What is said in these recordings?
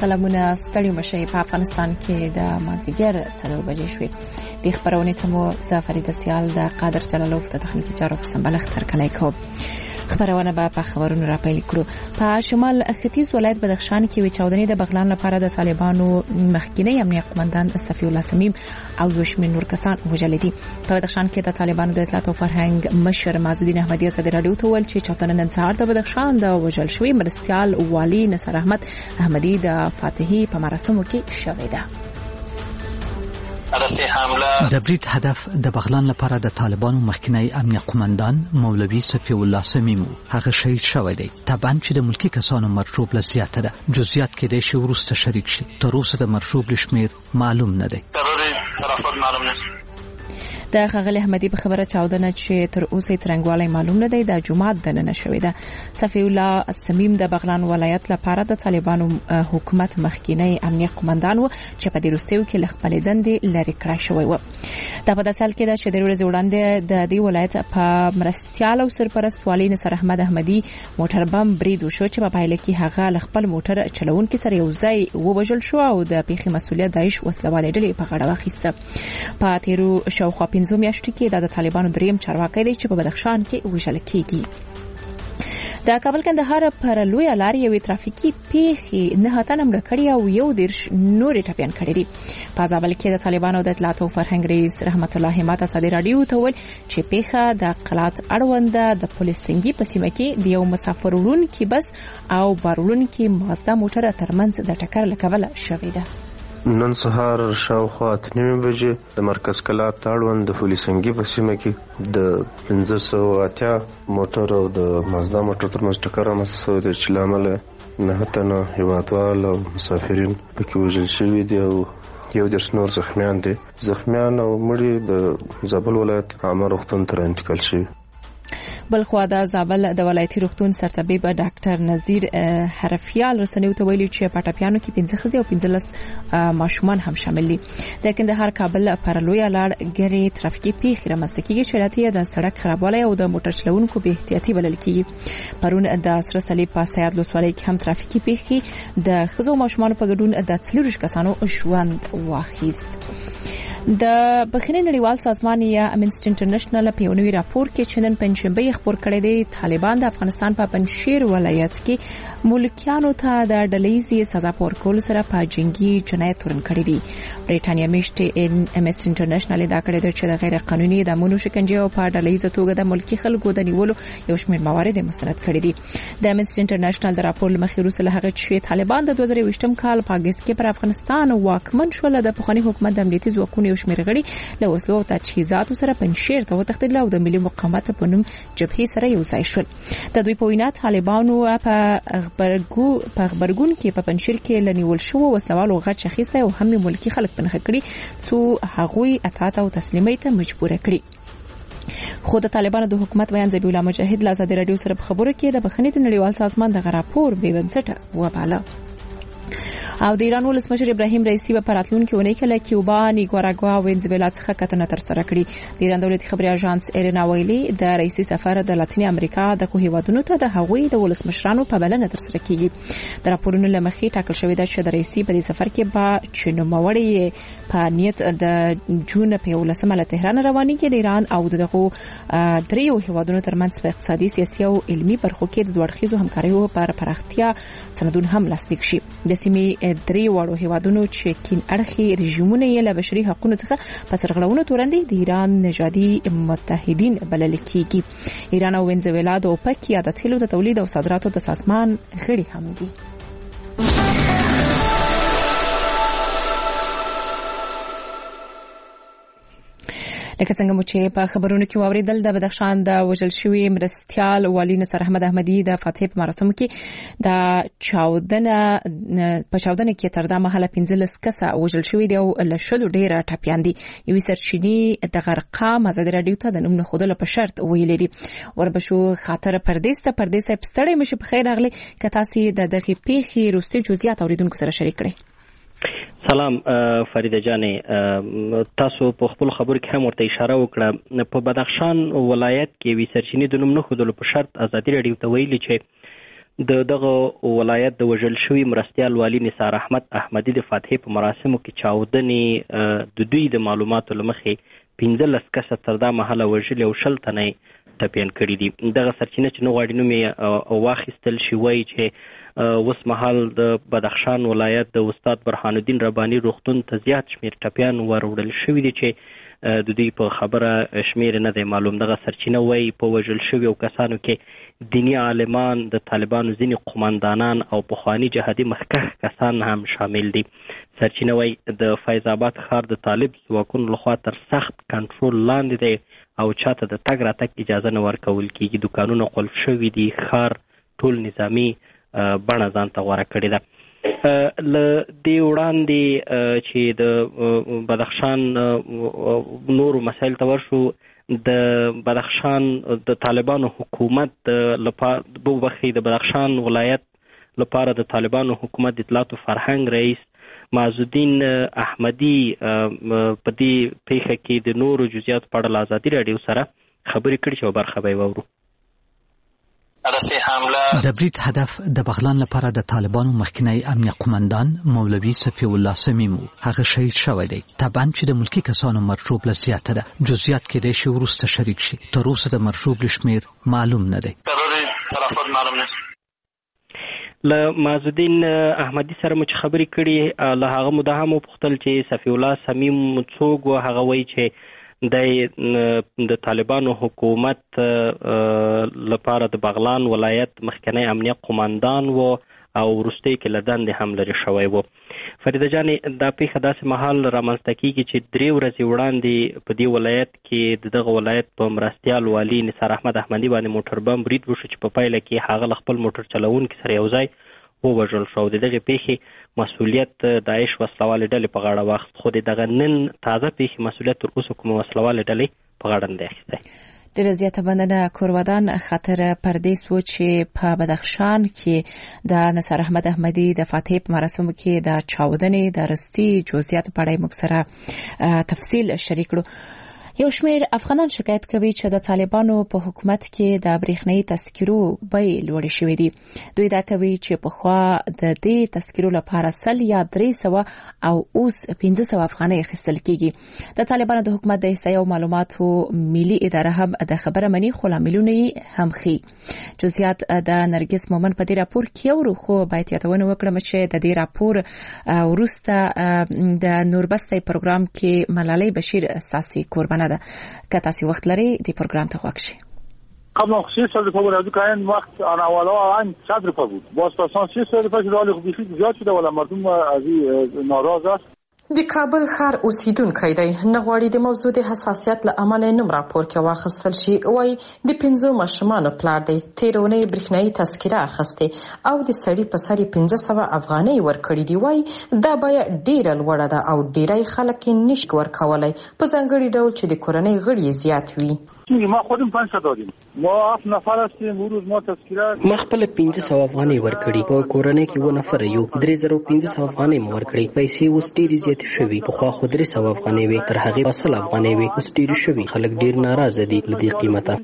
سلامونه ستړي مشي په افغانستان کې د مازیګر 4 بجې شوې د خبرونه ته مو زفریده سیال د قادر جلالوف د تخنیکی چارو په سمبلغ ترکنای کوم خبرونه به په خبرونو راپیل کړو. په شمال ختیځ ولایت بدخشان کې وچاودنې د بغلان لپاره د طالبانو مخکینی امنیت قومندان صفی الله سمیم او یوشمن نور کسان وژل دي. په بدخشان کې د طالبانو د اطلاعات او فرهنګ مشر معزالدین احمدی صدر رادیو ته ویل چې چاودنه نن سهار د بدخشان د وژل شوی مرستيال والی نصر احمد احمدی د فاتحی په مراسمو کې شوې ده. د برید هدف د بغلان لپاره د طالبانو مخکنی امنیت قومندان مولوی صفی الله سمیم هغه شهید شوی دی. طبعا چې د ملکی کسانو مرشوب لزیاته ده. جزئیات کې د شی ورسته شریک شي. تر اوسه د مرشوب لشمیر معلوم نه دی. د خغل احمدی په خبره چاودنه چې تر اوسه ترنګوالي معلوم نه دی د جمعات دننه شوې ده. صفی الله سمیم د بغلان ولایت لپاره د طالبانو حکومت مخکینی امنیت قومندان و چې په دې وروستیو کې لخپل دندې لری کړی شوی و. د په داسل کې د شدیر ورځ وړاندې د دې ولایت په مرستيال او سرپرست والی نصر احمد احمدی موټر بم برید وشو چې په پایله کې هغه لخپل موټر چلونکي سره یو ځای وبجل شو او د پیښې مسولیت دایښ وسلواله ډلې په غاړه واخیسته. په تیرو شاوخوا 15 میاشتو کې د طالبانو دریم چارواکي دی چې په بدخشان کې وژل کیږي. د کابل کندهار پر لوی لار یوې ترافیکي پیښې نه تنم کړی او یو دیرش نورې ټپيان کړی دي. په ځابل کې د طالبانو د اطلاعات او فرهنګ رئیس رحمت الله همت صدر رادیو ته ویل چې پیښه د قلات اړوند د پولیس سنگي په سیمه کې د یو مسافر وړونکي بس او بارولونکي مازدا موټر ترمنځ د ټکر لکوله شوې ده. نن سهار شاوخوا 9 بجې د مرکز کلات اړوند د پولیسنګي په سیمه کې د 1580 موټر او د مازدا موټر ترمنځ ټکر رامنځته شوی دی چې لامل نه تنه هیوادوال او مسافرین پکې وژل شوي دي او یو د نور زخمیان دي. زخمیان او مړي د زابل ولایت عامه روغتون ته انتقال شوي. بلخوا د زابل د ولایتي روغتون سرطبيب ډاکټر نذیر حرفیال رسنیو ته ویلي چې پټاپیانو کې 15 ښځې او 15 ماشومان هم شامل دي. د کندهار کابل پر لوی لار ګری ترافیکي پیښې رامنځته کیږي چې راته د سړک خرابوالی او د موټر چلونکو بې احتیاطي بلل کیږي. پرون د سره صلیب په سیاد لوسوالۍ کې هم ترافیکي پیښې د ښځو او ماشومان په ګډون د 40 کسانو ژوند واخیست. د بخښنې نړیوال سازمان یا امنسټي انټرنیشنل په یو نوي راپور کې چې نن پنځشنبه خبر کړی دی طالبان د افغانستان په پنځشیر ولایت کې ملکیانو ته د ډلهیزې سزا ورکول سره په جنگي جنایت تورن کړی دی. بریټانیا میشته امنسټي انټرنیشنل دا کړی دی چې د غیر قانوني د امونو شکنجه او په ډلهیزه توګه د ملکی خلکو د نیولو یو شمېر موارد مستند کړی دي. د امنسټي انټرنیشنل د راپور لمخې وروسته له هغه چې طالبان د 2020م کال په اگست کې پر افغانستان واکمن شول د پخوانی حکومت د امنیتي ځواکونو یو شمېر غړي له وسلو او تجهیزاتو سره پنځشیر ته وتښتېدل او د ملي مقاومت په نوم جبهې سره یو ځای شول. د دوی په وینا طالبانو په خبرګون کې په پنځشیر کې لنیول شو وسلوالو غچ اخیسته او هم ملکی خلک پنځه کړي څو هغوی اطاعت او تسلیمۍ ته مجبور کړي. خو د طالبانو د حکومت بیان ذبیح الله مجاهد له آزادي رادیو سره په خبرو کې د بخښنې نړیوال سازمان د راپور بې بنسټه وباله. او د ایران ولسمشر ابراهیم رئیسی په راتلونکي ونې کې له کیوبا، نیکاراګوا او وینزویلا څخه کتنه تر سره کړې. د ایران دولتي خبري اژانس ایرنا ویلي د رئیسی سفر د لاتینی امریکا د هیوادونو ته د هغوی د ولسمشرانو په بلنه تر سره کیږي. د راپورونو لمخې ټاکل شوې ده چې د رئیسی په دې سفر کې به چنوموړی په نیت د جون په 11 له تهران رواني کې د ایران او دغه دریو هیوادونو ترمنځ په اقتصادي، سیاسي او علمي برخو کې د دوړخیزو همکاریو پر پراختیا سندون هم لاسلیک شي. د سیمې درې وړو هیوادونو چې کین اړخي رژیمونه یې له بشري حقوقو څخه په سرغړونو تورندې د ایران نژادي متحدین بلل کیږي. ایران او وینزویلا د اوپک یا د تیلو د تولید او صادراتو د سازمان غړي هم دي. لکه څنګه مو چې په خبرونو کې واوریدل د بدخشان د وژل شوی مرستيال والی نصر احمد احمدی د فاتح په مراسمو کې د چاودنه کې تر دا مهاله 15 کسه وژل شوی دی او له شلو ډیره ټپيان دي. یوې سرچینې د غرقام آزادي رادیو ته د نوم نه خودله په شرط ویلې دي. وربشو خاطر پردیس پستړې مشه په خیر اغلی که تاسو د دغه پیښې روستي جزئیات اوریدونکو سره شریک کړئ. سلام فریده جانې، تاسو په خپل خبرو کې هم ورته اشاره وکړه. په بدخشان ولایت کې وی سرچینې د نوم نه خودلو په شرط آزادي رادیو ته ویلي چې دغه ولایت د وژل شوي مرستیال والي نثار احمد احمدي د فاتحې په مراسمو کې چاودنې د دوی د معلوماتو له مخې 15 کسه تر دا مهاله وژلي او 20 تنه ټپیان کړي دي. دغه سرچینه چې نه غواړي نوم یې واخیستل شي وایي چې اوس مهال د بدخشان ولایت د استاد برهان الدین رباني روغتون ته زیات شمېر ټپیان وروړل شوي دي چې د دوی په خبره شمېر نه دی معلوم. دغه سرچینه وایي په وژل شویو کسانو کې دینی عالمان، د طالبانو ځینې قماندانان او پخواني جهادي مخکښ کسان هم شامل دي. سرچینه وایي د فیض آباد ښار د طالب ځواکونو لخوا تر سخت کنټرول لاندې دی او چاته د تګ راتګ اجازه نه ورکول کېږي. دوکانونه قلف شوي دي. ښار ټول نظامي بڼه ځان ته غوره کړې ده. له دې وړاندې چې د بدخشان نورو مسایل ته ورشو، د بدخشان د طالبانو حکومت د بدخشان ولایت لپاره د طالبانو حکومت د اطلاعات او فرهنګ رئیس معزالدین احمدي په دې پیښه کې د نورو جزئیاتو په اړه له ازادي راډیو سره خبرې کړې چې یوه برخه به یې واورو. د برید هدف د بغلان لپاره د طالبانو مخکنی امنیه قماندان مولوي صفی الله سمیم هغه شهید شوی دی. طبعا چې د ملکی کسانو مرشوب له زیاته ده. جزئیات کېدای شي وروسته شریک شي. تر اوسه د مرشوب شمېر معلوم نه دی. له معزالدین احمدي سره مو چې خبرې کړې، له هغه مو دا هم وپوښتل چې صفی الله سمیم څوک و. هغه وایي چې د طالبانو حکومت لپاره د بغلان ولایت مخکنی امنیه قماندان و او وروستۍ کې له دندې هم لرې شوی و. فریده جانې، دا پیښه داسې مهال رامنځته کېږي چې 3 ورځې وړاندې په دې ولایت کې دغه ولایت په مرستیال والي نثار احمد احمدي باندې موټر بم برید وشو چې په پایله کې هغه له خپل موټر چلوونکي سره یو ځای ووژل شو. د دغې پیښې مسؤلیت داعش وسلوالې ډلې په غاړه واخیست، خو د دغه نن تازه پیښې مسؤلیت تر اوسه کومه وسلوالې ډلې په غاړه نه دی اخیستی. ډېره زیاته مننه کورودان. خطر پردیس و چې په بدخشان کې د نثار احمد احمدي د فاتحې په مراسمو کې د چاودنې د رستي جزئیات په اړه موږ سره تفصیل شریک کړو. یو شمېر افغانان شکایت کوي چې د طالبانو په حکومت کې د برېښنايي تذکرو بیې لوړې شوې دي. دوی دا کوي چې پخوا د دې تذکرو لپاره 100 یا 300 او اوس 500 افغانۍ اخیستل کېږي. د طالبانو د حکومت د احصایې او معلوماتو ملي اداره هم د خبره مني، خو لاملونه یې هم ښيي. جزئیات د نرګس مومن په دې راپور کې اورو، خو باید یادونه وکړم چې د دې راپور وروسته د نوربستي پروګرام کې ملالۍ بشیر اساسي قربانه ده. که تاسو وخت لري د پروګرام ته غوږ شئ. قبل 600 روپیه بود، از این وقت آن اولا آن 100 روپیه بود. باز پسان 600 روپیه شده، ولی خب زیاد شده ولی مردم از این ناراض است. د کابل ښار اوسیدونکی دی، نه غواړي د موضوع د حساسیت له امله نوم راپور کې واخیستل شي. وایي د 5 ماشومانو پلار دی، تېره اونۍ برېښنايي تذکره اخیستې او د سړي په سر 500 افغانۍ ورکړي دي. وایي دا بیه ډېره لوړه ده او ډېری خلک یې نشي ورکولی، په ځانګړي ډول چې د کورنۍ غړي زیات وي. ما خودم 500 دادیم. ما 7 نفر هستیم. روز ما تذکره ما خپل 500 افغانۍ ورکړي. په کورنۍ کې 2 نفر یو. 3500 افغانۍ مو ورکړي. پیسې اوس ډېرې زیاتې شوي. پخوا خو 300 افغانۍ وي، تر هغې 100 افغانۍ وي. اوس ډېرې شوي. خلک ډېر ناراضه دي له دې قیمته.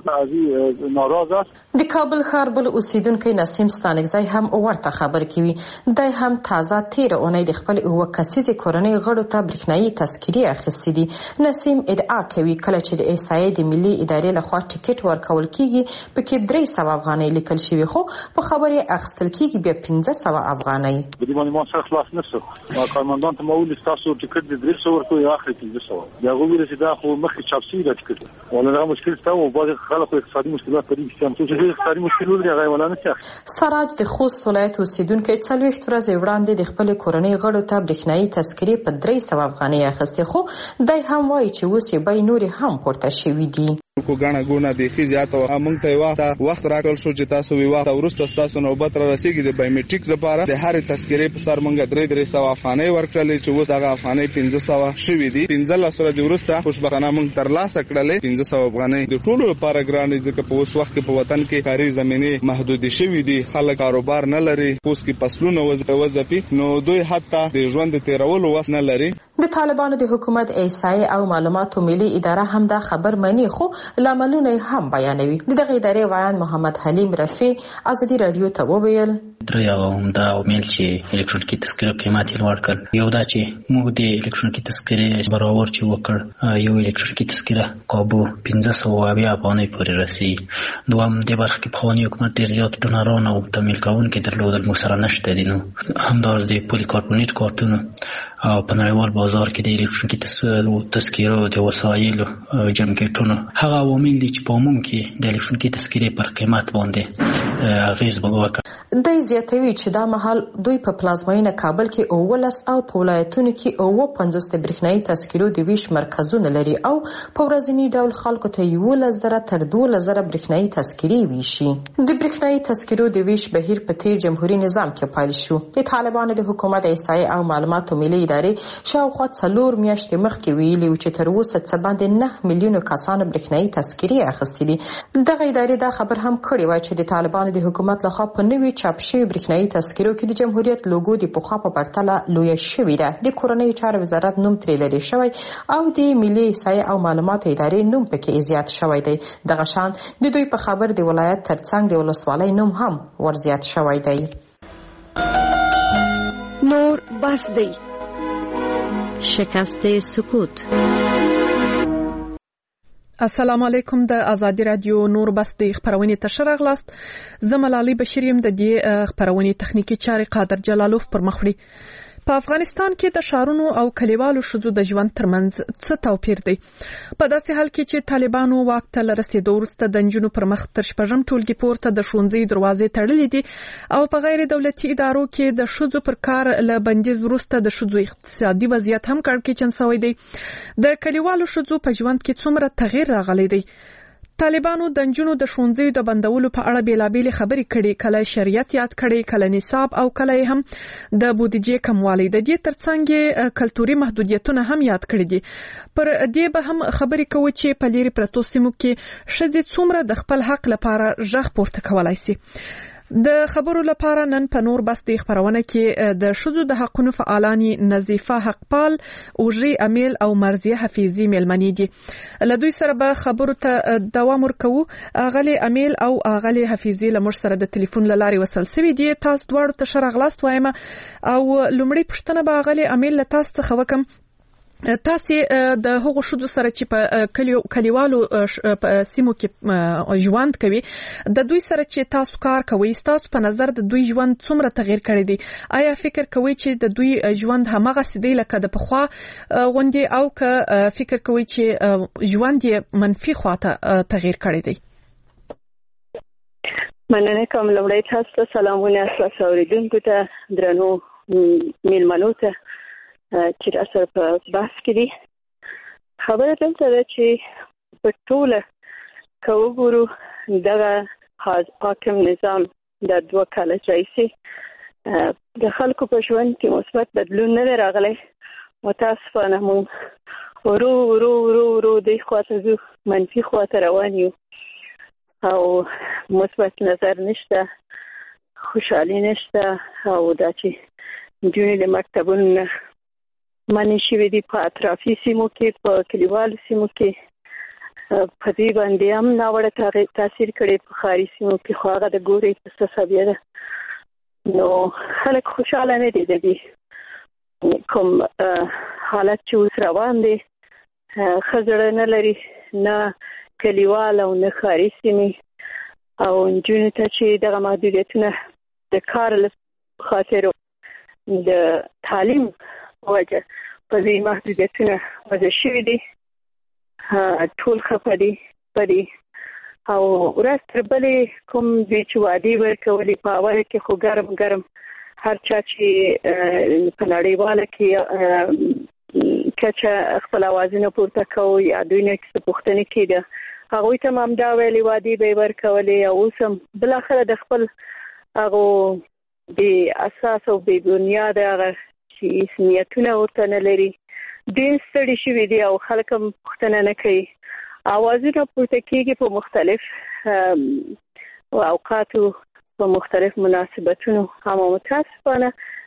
د کابل ښار بل اوسیدونکی نسیم ستانکزی هم ورته خبر کوي. دی هم تازه 13 اونۍ د خپل 2 کسیزې کورنۍ غړو ته برېښنايي تذکرې اخیستې دي. نسیم ادعا کوي کله چې د احصایې د ملي ادارې لخوا ټیکټ ورکول کیږي پکې 300 افغانۍ لیکل شوی، خو په خبرې اخیستل کیږي بیا 500 افغانۍ. د دې باندې ما سره خلاص نشو. ما کارمندان ته مول تاسو ټیکټ د 300 ورکوي، اخر 500. دا غوړي چې دا خو مخکې چاپ شوی د ټیکټ ولا دا مشکل ته او بعض خلکو اقتصادي مشکلات پرې چې چې اقتصادي مشکل لري هغه ولا نه څه. سراج د خوست ولایت اوسیدونکو 40 ورځې وړاندې د خپل کورنۍ غړو ته برېښنايي تذکرې په 300 افغانۍ اخیستې، خو دای هم وایي چې اوس یې بیې نورې هم پورته شوي دي. کو غاڼه ګونه بيخي زیاته موږ ته وخت راکړل شو چې تاسو وی وخت ورسته تاسو نوبت را رسیدي د بایومټریک لپاره د هر تذکرې په سر موږ 300 افغانۍ ورکړلې چې اوس دغه افغانۍ 500 شوي دي. 15 ورځې ورسته خوشبختانه موږ ترلاسه کړلې 500 افغانۍ. د ټولو لپاره ګران دي ځکه په اوس وخت کې په وطن کې کاري زمینه محدود شوي دي، خلک کاروبار نه لري، اوس کې فصلونه وظیفي نو دوی حتی د ژوند تیرولو وس نه لري. د طالبانو د حکومت احصایې او معلوماتو ملي اداره هم دا خبر مني، خو لاملونه هم بیانوي. دغه ادارې وایان محمد حلیم رفیع ازادي رادیو ته وویل درې عوامل چې الکترونیکي تذکره قیمت یې لوړ کړ. یو دا چې موږ د الکترونیکي تذکرې برابر چې وکړ، یو الکترونیکي تذکره کابو 1570 افغانۍ پورې رسي. دوم د برخه کې پخوانی حکومت ډېر زیات ډونران او تمویل کوونکي درلودل، موږ سره نشته دي. نو همدارس د پولي کاربونیټ کارتونو او په نړیوال بازار کې د الکترونیکي تذکرو د وسایلو جمعیتونو هغه عوامل دي چې په عموم کې د الکترونیکي تذکرې پر قیمت باندې اغیز وکړي. د زیاتوي چې دا مهال دوی په پلازمینه کابل کې 19 او په ولایتونو کې 50 د برېښنايي تذکرو د ویش مرکزونه لري او په ورځنی ډول خلکو ته 11,000 تر 12,000 برېښنايي تذکرې ویشي. د برېښنايي تذکرو د ویش بهیر په تیر جمهوریت نظام کې پیل شو. د طالبانو د حکومت احصایې او معلوماتو ملي ادارې شاوخوا 4 میاشتې مخکې ویلي و چې تر اوسه څه باندې 9 میلیونه کسانو برېښنايي تذکرې اخیستې دي. دغه ادارې دا خبر هم کړی و چې د طالبانو د حکومت لخوا په نوي چاپ شوی برېښنايي تذکرو کې د جمهوریت لوګو د پخوا په پرتله لویه شوې ده. د کورنۍ چارو وزارت نوم ترې لرې شوی او د ملي احصایې او معلومات ادارې نوم پکې زیات شوی دی. دغه شان د دوی په خبر د ولایت ترڅنګ د ولسوالۍ نوم هم ورزیات شوی دی. نور بس دی. شکست سکوت. السلام علیکم. د ازادي رادیو نور بس د خبرونې ته راغلاست. زه ملالۍ بشیر یم. د دې خبرونې تخنیکی چارې قادر جلالوف پر مخ وړي. په افغانستان کې د شهرونو او کلیوالو ښځو د ژوند ترمنځ څه توپیر دی؟ په داسې حال کې چې طالبانو واک ته له رسېدو وروسته د نجونو پر مخ تر 6 ټولګي پورته د ښوونځي دروازې تړلې دي او په غیر دولتي ادارو کې د ښځو پر کار له بندیز وروسته د ښځو اقتصادي وضعیت هم کړکېچن شوی دی. د کلیوالو ښځو په ژوند کې څومره تغییر راغلی دی؟ طالبانو د نجونو د ښوونځیو د بندولو په اړه بیلابېلې خبرې کړي، کله شریعت یاد کړي، کله نصاب او کله هم د بودیجې کموالی. د دې ترڅنګ کلتوري محدودیتونه هم یاد کړي دي. پر دې به هم خبرې کوو چې په لرې پرتو سیمو کې ښځې څومره د خپل حق لپاره غږ پورته کولای شي. د خبرو لپاره نن په نور بس د خبرونه کې د ښځو د حقونو فعالانی نظیفه حقپال، اوژي امیل او مرزیه حفیظي ملمنې دي. له دوی سره به خبرو ته دوام ورکوو. اغلی امیل او اغلی حفیظي له موږ سره د ټلیفون له لارې وصل شوي دي. تاسو دواړو ته ښه راغلاست وایم او لومړی پوښتنه به اغلی امیل له تاسو څخه وکم. تاسو د هغو ښځو سره چې په کلیوالو سیمو کې ژوند کوي، د دوی سره چې تاسو کار کوئ، تاسو په نظر د دوی ژوند څومره تغییر کړی دی؟ آیا فکر کوئ چې د دوی ژوند هماغسې دی لکه د پخوا غوندې او که فکر کوئ چې ژوند یې منفي خواته تغییر کړی دی؟ مننه کوم. لومړی تاسو ته سلامونه، تاسو اوریدونکو ته، درنو میلمنو ته چې تاسو په بحث کې دي. خبره دلته ده چې په ټوله که وګورو دغه حاکم نظام د 2 کاله راهیسې د خلکو په ژوند کې مثبت بدلون نه دی راغلی. متاسفانه موږ ورو ورو ورو ورو دې خواته ځو، منفي خواته روان یو او مثبت نظر نشته، خوشحالي نشته او دا چې نجونې د مکتبونو نه منې شوې دي په اطرافي سیمو کې، په کلیوالو سیمو کې په دې باندې هم ناوړه تاثیر کړی. په ښاري سیمو کې خو هغه د ګورې په تصویه ده. نو خلک خوشحاله نه دي. د دې کوم حالت چې اوس روان دی ښه زړه نه لري، نه کلیوال او نه ښاري سیمې او نجونو ته چې دغه محدودیتونه د کار له خاطر د تعلیم وجه په دې محدودیتونه وضع شوي دي. ټول خفه دي په دې او ورځ تر بلې کوم دوی چې وعدې ورکولې په اوله کې خو ګرم هر چا چې په نړیواله کې کچه خپل اوازونه پورته کوو یا دوی نه څه پوښتنې کېده، هغوی ته هم دا ویلې وعدې به یې ورکولې او اوس هم بالاخره د خپل هغو بې اساس او بې بنیاده هغه چې نیتونه ورته نه لري ډېر ستړي شوي دي او خلک هم پوښتنه نه کوي. اوازونه پورته کېږي په مختلف اوقاتو په مختلف مناسبتونو، اما متاسفانه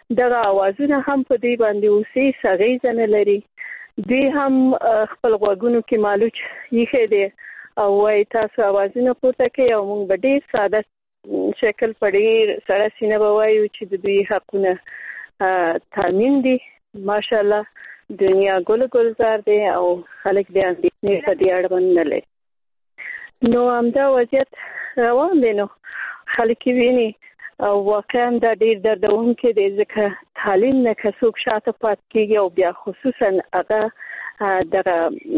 دغه اوازونه هم په دې باندې اوسې سغې نه لري. دوی هم خپل غوږونو کې مالوچ یې دي او وايي تاسو اوازونه پورته کوي او موږ به ډېر ساده شکل په ډېر سړه سینه به وایو چې د دوی حقونه تامین دي. ماشاءالله دنیا ګلزار دی او خلک د اندېښنې په دې اړه باندې نه لري. نو همدا وضعیت روان دی. نو خلک ویني او واقعا دا ډېر دردونکی دی ځکه تعلیم نه که څوک شاته پاتې کېږي او بیا خصوصا هغه دغه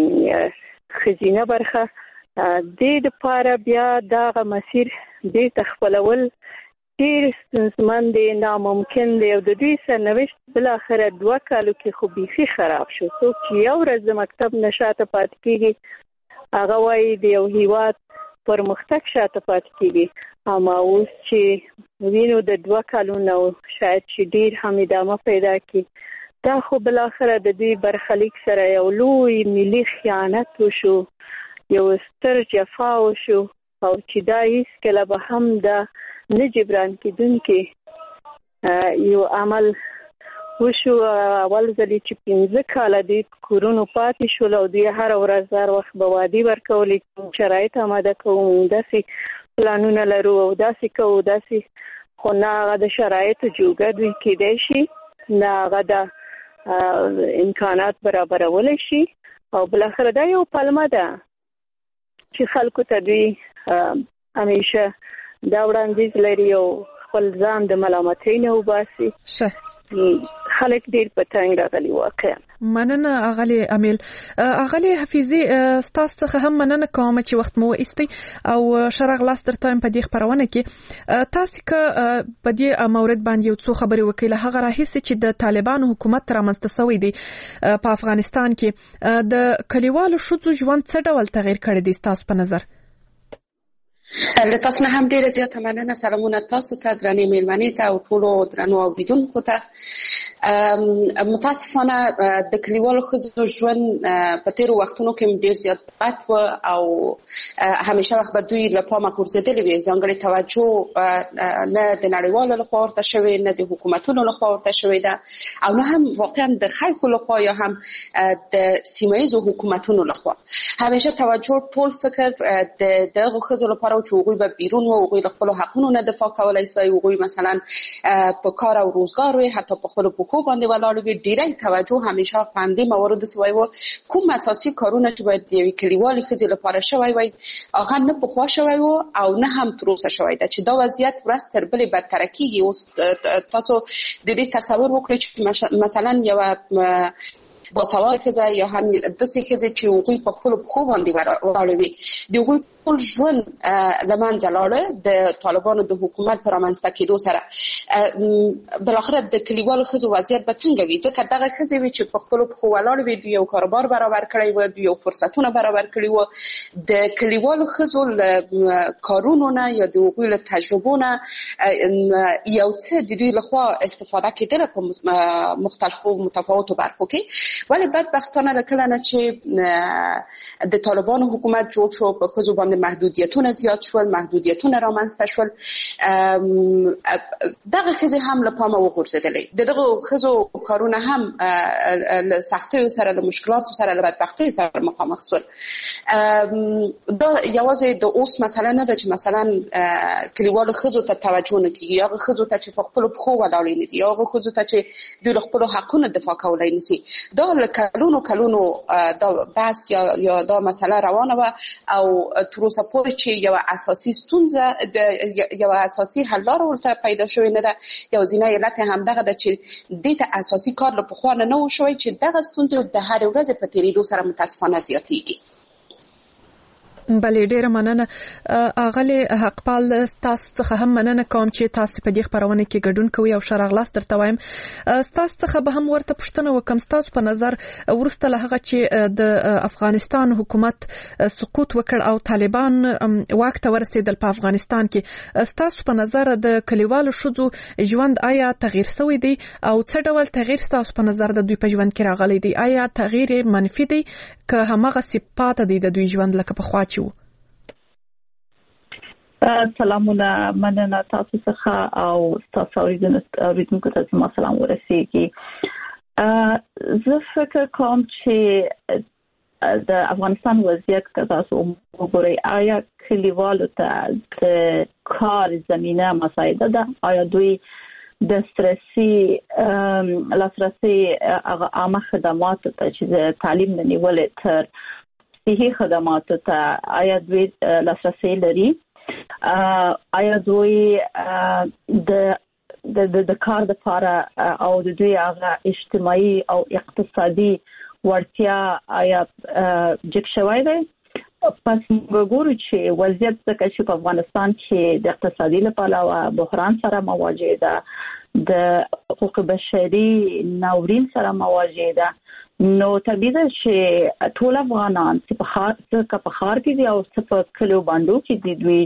ښځینه برخه دې دپاره بیا دغه مسیر بیرته خپلول ډېر ستونزمن دی، ناممکن دی او د دوی سرنوشت بالاخره 2 کالو کې خو بیخي خراب شو. څوک چې یو ورځ د مکتب نه شاته پاتې کېږي هغه وایي د یو هیواد پرمختګ شاته پاتې کېږي. اما اوس چې وینو د 2 کالو نه شاید چې ډېر هم ادامه پیدا کړي، دا خو بالاخره د دوی برخلیک سره یو لوی ملي خیانت وشو، یو ستر جفا وشو او چې دا هیڅکله به هم دا نه جبران کېدونکی یو عمل وشو. اول ځل چې 15 کاله د کورونو پاتې شول او دوی هر ورځ هر وخت به وعدې ورکولې شرایط آماده کوو، داسې پلانونه لرو او داسې کوو داسې، خو نه هغه د شرایطو جوګه دوی کېدای شي، نه هغه د امکانات برابرولی شي او بالاخره دا یو پلمه ده چې خلکو ته دوی همیشه دا وړاندیز لري او خپل ځان د ملامتۍ نه وباسي. خلک ډېر په تنګ راغلي واقعا. مننه اغلی امیل. اغلی حفیظي ستاسو څخه هم مننه کوم چې وخت مو ایستي او شرغ لاس درته په دې خبرونه کې تاسو که په دې مورد باندې یو څو خبرې وکړه. هغه راهیسي چې د طالبانو حکومت رامنځته شوی دی په افغانستان کې د کلیوالو ښځو ژوند څه ډول تغیر کړی دی تاسو په نظر؟ له تاسو نه هم ډیره زیاته مننه. سلامونه تاسو ته، درنې میلمنې ته او ټولو درنو اوریدونکو ته. متاسفانه د کلیوالو ښځو ژوند په تیرو وختونو کې ډیر زیات بد و او همیشه وخت به دوی له پامه غورځېدلې وي. ځانګړې توجه نه د نړیوالو لخوا ورته شوې، نه د حکومتونو لخوا ورته شوې ده او نه هم واقعا د خلکو لخوا یا هم د سیمه ییزو حکومتونو لخوا. همیشه توجه ټول فکر د دغو ښځو لپاره چې هغوی به بیرون و، هغوی له خپلو حقونو نه دفاع کولی شي، هغوی مثلا په کار او روزګار وي، حتی په خپلو پښو باندې ولاړ وي. ډېری توجه همیشه په همدې موارد سوی و. کوم اساسي کارونه چې باید د یوې کلیوالې ښځې لپاره شوی وای هغه نه پخوا شوی و او نه هم تر اوسه شوی ده، چې دا وضعیت ورځ تر بلې بدتره کېږي. اوس تاسو د دې تصور وکړئ چې مثلا یوه باسواده ښځه یا هم داسې ښځې چې هغوی په خپلو پښو باندې ولاړې وي، د هغوی ټول ژوند له منځه لاړه د طالبانو د حکومت په رامنځته کېدو سره. بالاخره د کلیوالو ښځو وضعیت به څنګه وي؟ ځکه دغه ښځې وي چې په خپلو پښو ولاړې وي، دوی یو کاروبار برابر کړی و، دوی یو فرصتونه برابر کړي و. د کلیوالو ښځو له کارونو نه یا د هغوی له تجربو نه یو څه د دوی لخوا استفاده کېدله په مختلفو متفاوتو برخو کې. ولی بدبختانه له کله نه چې د طالبانو حکومت جوړ شو، په ښځو باندې محدودیتونه زیات شول، محدودیتونه رامنځته شول، دغه ښځې هم له پامه وغورځېدلې. د دغو ښځو کارونه هم له سختیو سره، له مشکلاتو سره، له بدبختیو سره مخامخ شول. دا یوازې د اوس مسله نه ده چې مثلا کلیوالو ښځو ته توجه نه کېږي، هغه ښځو ته چې په خپلو پښو ولاړې نه دي، هغه ښځو ته چې دوی له خپلو حقونو دفاع کولی نه شي. دا له کلونو دا بحث یا دا مسله روانه وه او تر اوسه پورې چې یوه اساسي ستونزه یوه اساسي حل لاره ورته پیدا شوې نه ده. یوازینی علت یې همدغه ده چې دې ته اساسي کار له پخوا نه و شوی چې دغه ستونزې د هرې ورځې په تېرېدو سره متاسفانه زیاتېږي. بلې ډیره مننه اغلی حقپال. تاسو څخه هم مننه کوم چې تاسو په دې خبرونه کې ګډون کوئ او شراغلاس درته وایم. تاسو څخه به هم ورته پوښتنه وکم، تاسو په نظر ورسته له هغه چې د افغانستان حکومت سقوط وکړ او طالبان واک ته ورسېدل په افغانستان کې، تاسو په نظر د کلیوالو ښځو ژوند آیا تغییر شوی دی او څه ډول تغییر تاسو په نظر د دوی په ژوند کې راغلی دی؟ آیا تغییر منفي دی که همغه صفات دي د دوی ژوند لکه پخوا چې و؟ سلامونه مننه تاسو څخه او تاسو اوریدونکو ته زما سلام ورسیږي. زه فکر کوم چې د افغانستان وضعیت که تاسو وګورئ آیا کلیوالو ته د کار زمینه مساعده ده؟ آیا دوی د لاسرسي عامه خدماتو ته چې د تعلیم نه نیولې تر صحي خدماتو ته آیا دوی لاسرسي لري؟ آیا دوی د کار لپاره او د دوی هغه اجتماعي او اقتصادي ورتیا آیا جګ شوی دی؟ پس وګورو چې وضعیت څنګه چې په افغانستان کې د اقتصادي لپاره بحران سره مواجه ده، د حقوق بشري ناورین سره مواجه ده، نو طبیعي ده چې ټول افغانان چې په ښار کې دي او په کلیو باندې کې دي دوی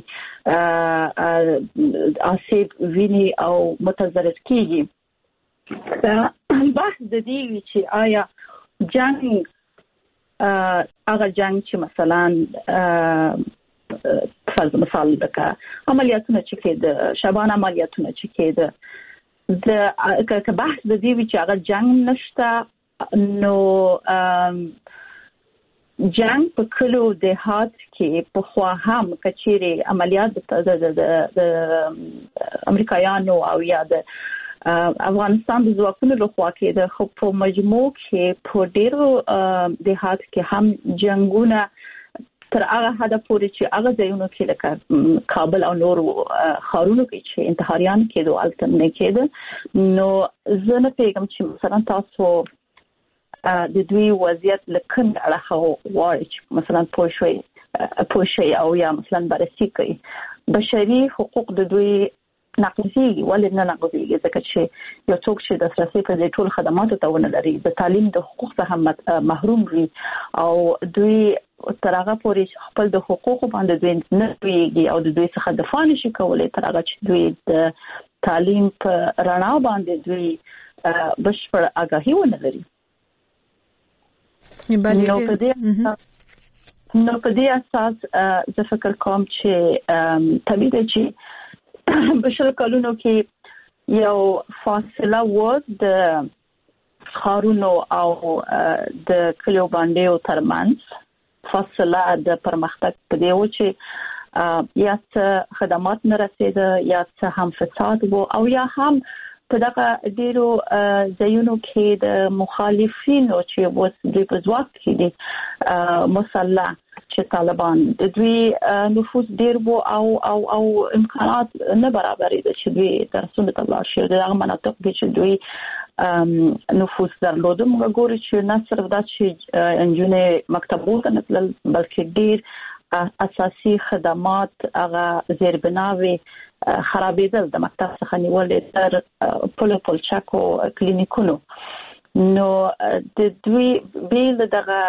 آسیب ویني او متضرر کیږي. بحث د دې وی چې آیا جنگ هغه جنگ چې مثلا فرض مثال لکه عملیاتونه چې کېده، شبان عملیاتونه چې کېده، که بحث د دې وی چې هغه جنگ نشته، نو جنگ په کلو دهات کې په خوا هم کچېره عملیات د امریکایانو او یا د افغانستان د ځواکونو لخوا کې د خو په مجموع کې په ډیرو دهات کې هم جنگونه تر هغه حد پورې چې هغه ځایونو کې لکه کابل او نور ښارونو کې چې انتحاریان کېدو الته نه کېده. نو زه نه پیغام چې مثلا تاسو د دوی وضعیت لکن اړه وایي چې مثلا پوښي او یا مثلا بررسي کوي بشري حقوق د دوی نقضي ولې نه نقضي، ځکه چې یو څوک چې د لاسرسي په ټول خدماتو ته ونه لري، د تعلیم د حقوق څخه محروم وي او دوی تر هغه پورې خپل د حقوقو باندې دوی نه پیږي او د دوی څخه دفاع نشي کولای تر هغه چې دوی د تعلیم په رڼا باندې دوی بشپړ آگاهي ونه لري. نو په دې اساس زه فکر کوم چې طبیعي ده چې بشر کلونو کې یو فاصله و د ښارونو او د کلیو باندې ترمنځ، فاصله د پرمختګ په دی و چې یا څه خدمات نه رسیده، یا څه هم فساد و او یا هم په دغه ډیرو ځایونو کې د مخالفینو چې اوس دوی په ځواک کې دي مسلح چې طالبان د دوی نفوذ ډیر وو او امکانات نه برابرې دي چې دوی درسونه ته لاړ شي. دغه مناطق کې چې دوی نفوذ درلوده، موږ ګورو چې نه صرف دا چې انجونې مکتبونو ته نه تلل، بلکې ډیر اساسي خدمات هغه زیربناوي خرابېدل، د مکتب څخه نیولې تر پلچک او کلینیکونو. نو د دوی بیل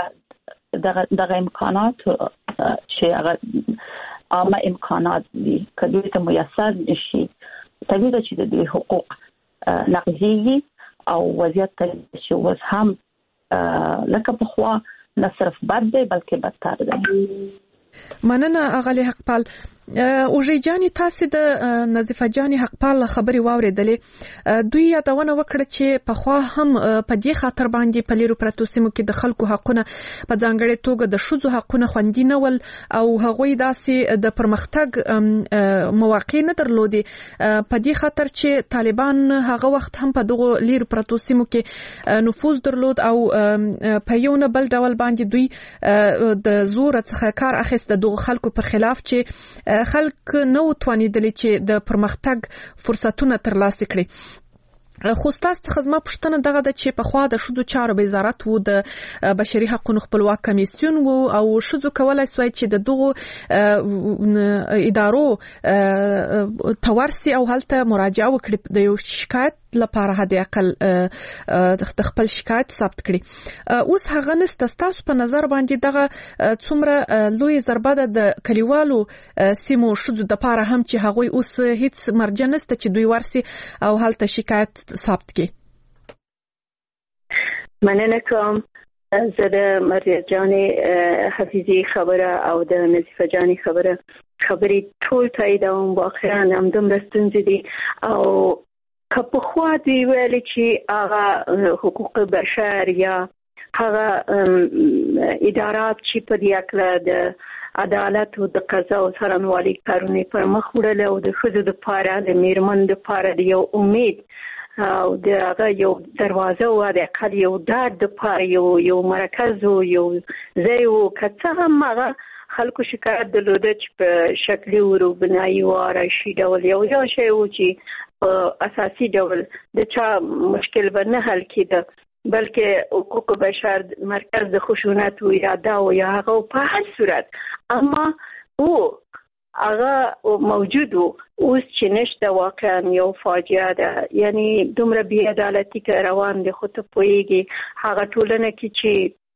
دغه امکانات چې هغه عامه امکانات دي که دوی ته میسر نشي، طبیعي ده چې د دوی حقوق نقضیږي او وضعیت چې اوس هم لکه پخوا نه صرف بد دی بلکې بدتر دی. مننه اغلی حقپال. اوژې جاني تاسو د نظیفه جاني حقپال خبري واوریدلې، دوی یادونه وکړه چې په خوا هم په دې خاطر باندې په لیرو پرتو سیمو کې د خلکو حقونه په ځانګړي توګه د شذو حقونه خوندي نه ول او هغوی داسې د پرمختګ مواقع نه درلودي، په دې خاطر چې طالبان هغه وخت هم په دغه لیرو پرتو سیمو کې نفوذ درلود او په یو نه بل ډول باندې دوی د زور څخه کار اخیست دغه خلکو پر خلاف چې خلک نو توانیدلی چې د پرمختګ فرصتونه ترلاسه کړي. خو تاسو څخه زما پوښتنه دغه ده چې په خوا د شذو چارو وزارت وو، د بشري حقوقو خپلواک کمیسیون وو او شذو کولای سوی چې د دغه ادارو تورسي او هلته مراجعه وکړي د یو شکایت لپاره هدي اقل د خپل شکایت ثبت کړي. اوس هغه نست تاسو په نظر باندې دغه څومره لوی ضربه ده د کلیوالو سیمو شذو د لپاره هم چې هغوی اوس هیڅ مرجع نشته چې دوی ورسي او هلته شکایت ثبت کړي. مننه کوم. زه د مریم جانې حفیظي خبره او د نظیفه جانې خبرې ټول تاییدوم. واقعا همدومره ستونزې دي او که پخوا دوی ویلې چې هغه حقوق بشر یا هغه ادارات چې په دې اړه د عدالت او د قضا او څارنوالۍ کارونه پر مخ وړل او د ښځو لپاره د میرمنو لپاره د یو امید او د هغه یو دروازه او د اقل یو ډاډ لپاره یو مرکز او یو ځای او که څه هم هغه خلکو شکایت درلوده چې په شکلي وروبنایي او آرایشي ډول یو شی و چې په اساسي ډول د چا مشکل به نه حل کېده، بلکې حقوق بشر مرکز د خشونت و اراده او یا هغه په هر صورت اما او هغه موجود و اوس چې نشته. واقعا یو فاجعه ده، یعنی دومره بې عدالتي که روان دي خو ته پوهېږي هغه ټولنه کې چې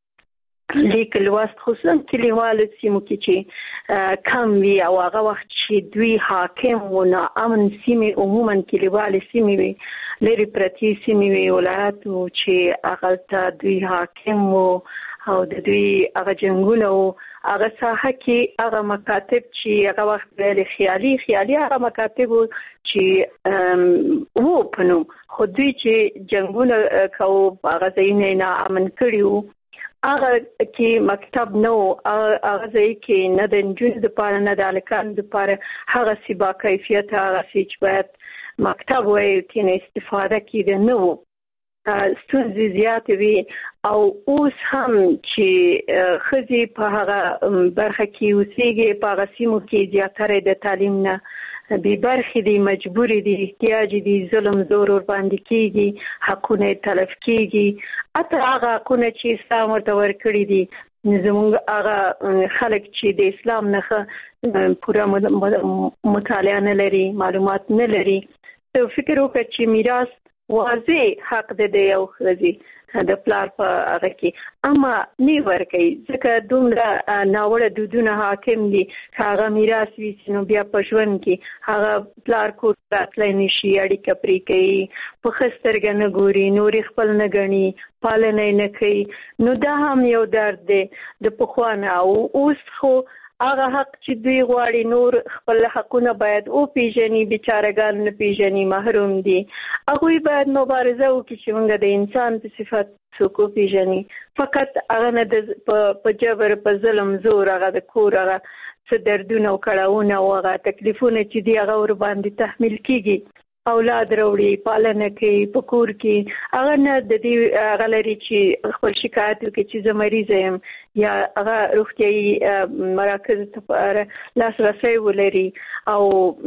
لیک لوست خصوصا کلیوالو سیمو کې چې کم وي او هغه وخت چې دوی حاکم و ناامن سیمې عموما کلیوالې سیمې وي، لرې پرتې سیمې وي، ولایاتو چې هغه ته دوی حاکم و او د دوی هغه جنګونه و هغه ساحه کې هغه مکاتب چې هغه وخت ویلې خیالي هغه مکاتب و چې و په نوم خو دوی چې جنګونه کوو هغه ځایونه یې ناامن کړي وو. هغه کې مکتب نه و، هغه ځای کې نه د نجونو دپاره نه د هلکانو دپاره هغسې با کیفیته هغسې چې باید مکتب وایي ترېنه استفاده کېده نه و. ستونزې زیاتې وي او اوس هم چې ښځې په هغه برخه کې اوسېږي په هغه سیمو کې زیاتره د تعلیم نه بې برخې دي، مجبورې دي، احتیاج دي، ظلم زور ورباندې کېږي، حقونه یې تلف کېږي. حتی هغه حقونه چې اسلام ورته ورکړي دي زموږ هغه خلک چې د اسلام نه پوره مطالعه نه لري، معلومات نه لري، ته فکر وکړه چې میراث واضح حق دی د یو ښځې د پلار په هغه کې اما نه ورکوي ځکه دومره ناوړه دودونه حاکم دي که هغه میراث وي نو بیا په ژوند کې هغه پلار کور راتلی نه شي، اړیکه پرې کوي، په ښه سترګه نه ګوري، نورې خپل نه ګڼي، پالنه یې نه کوي. نو دا هم یو درد دی د پخوا نه. او اوس خو هغه حق چې دوی غواړي نور خپل حقونه باید وپېژني، بیچارهګان نه پېژني، محروم دي، هغوی باید مبارزه وکړي چې موږ د انسان په صفت څوک وپېژني، فقط هغه نه په جبر په ظلم زور هغه د کور هغه څه دردونه او کړاوونه او هغه تکلیفونه چې دي هغه ورباندې تحمیل کېږي، اولاد راوړي، پالنه کوي په کور کې، هغه نه د دې هغه لري چې خپل شکایت وکړي چې زه مریضه یم یا هغه روغتیایي مراکزو ته لاسرسی ولري او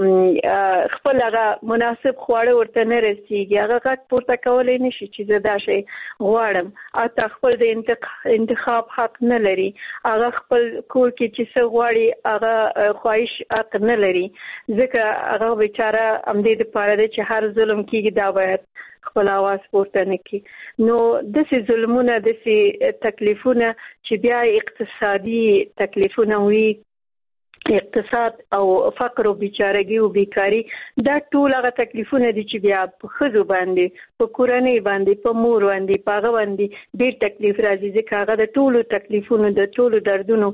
خپل هغه مناسب خواړه ورته نه رسېږي، هغه غږ پورته کولی نه شي چې زه دا شی غواړم، حتی خپل د انتخاب حق نه لري، هغه خپل کور کې چې څه غواړي هغه خواهش حق نه لري، ځکه هغه بیچاره همدې دپاره دی چې هر ظلم کېږي دا باید خپل آواز پورته نه کړي. نو داسې ظلمونه، داسې تکلیفونه چې بیا اقتصادي تکلیفونه وي، اقتصاد او فقر او بیچارګي او بیکاری، دا ټول هغه تکلیفونه دي چې بیا په ښځو باندې، په کورنۍ باندې، په مور باندې، په هغه باندې ډېر تکلیف راځي ځکه هغه د ټولو تکلیفونو د ټولو دردونو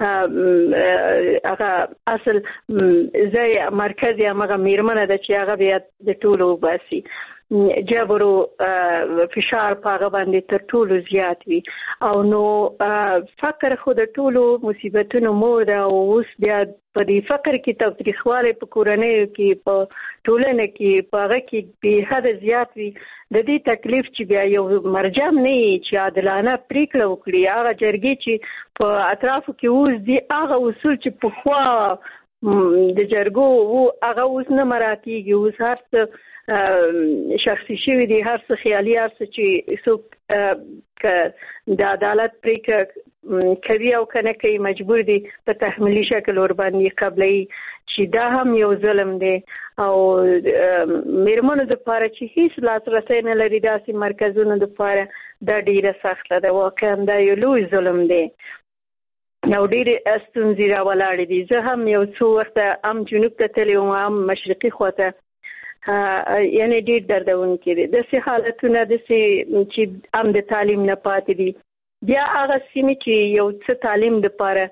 هغه اصل ځای مرکز یې همغه میرمنه ده چې هغه بیا د ټولو وباسي. جبر او فشار په هغه باندې تر ټولو زیات وي او نو فقر خو د ټولو مصیبتونو مور ده او اوس بیا په دې فقر کې تاوتریخوالی په کورنیو کې، په ټولنه کې، په هغه کې بې حده زیات وي. د دې تکلیف چې بیا یو مرجم نه وي چې عادلانه پرېکړه وکړي، هغه جرګې چې په اطرافو کې اوس دي، هغه اصول چې پخوا د جرګو هغه اوس نه مراعاتېږي، اوس هر څه شخصي شوي دي، هر څه خیالي، هر څه چې څوک که د عدالت پرېکړه کوي او که نه کوي مجبور دي په تحمیلي شکل ورباندې قبلوي چې دا هم یو ظلم دی. او میرمنو دپاره چې هیڅ لاسرسی نه لري داسې مرکزونو دپاره دا ډېره سخته ده، واقعا دا یو لوی ظلم دی او ډېرې ستونزې راولاړې دي. زه هم یو څو وخته هم جنوب ته تللی وم، هم مشرقي خواته، یعنی ډېر دردونکي دي داسې حالتونه، داسې چې هم د تعلیم نه پاتې دي، بیا هغه سیمې چې یو څه تعلیم لپاره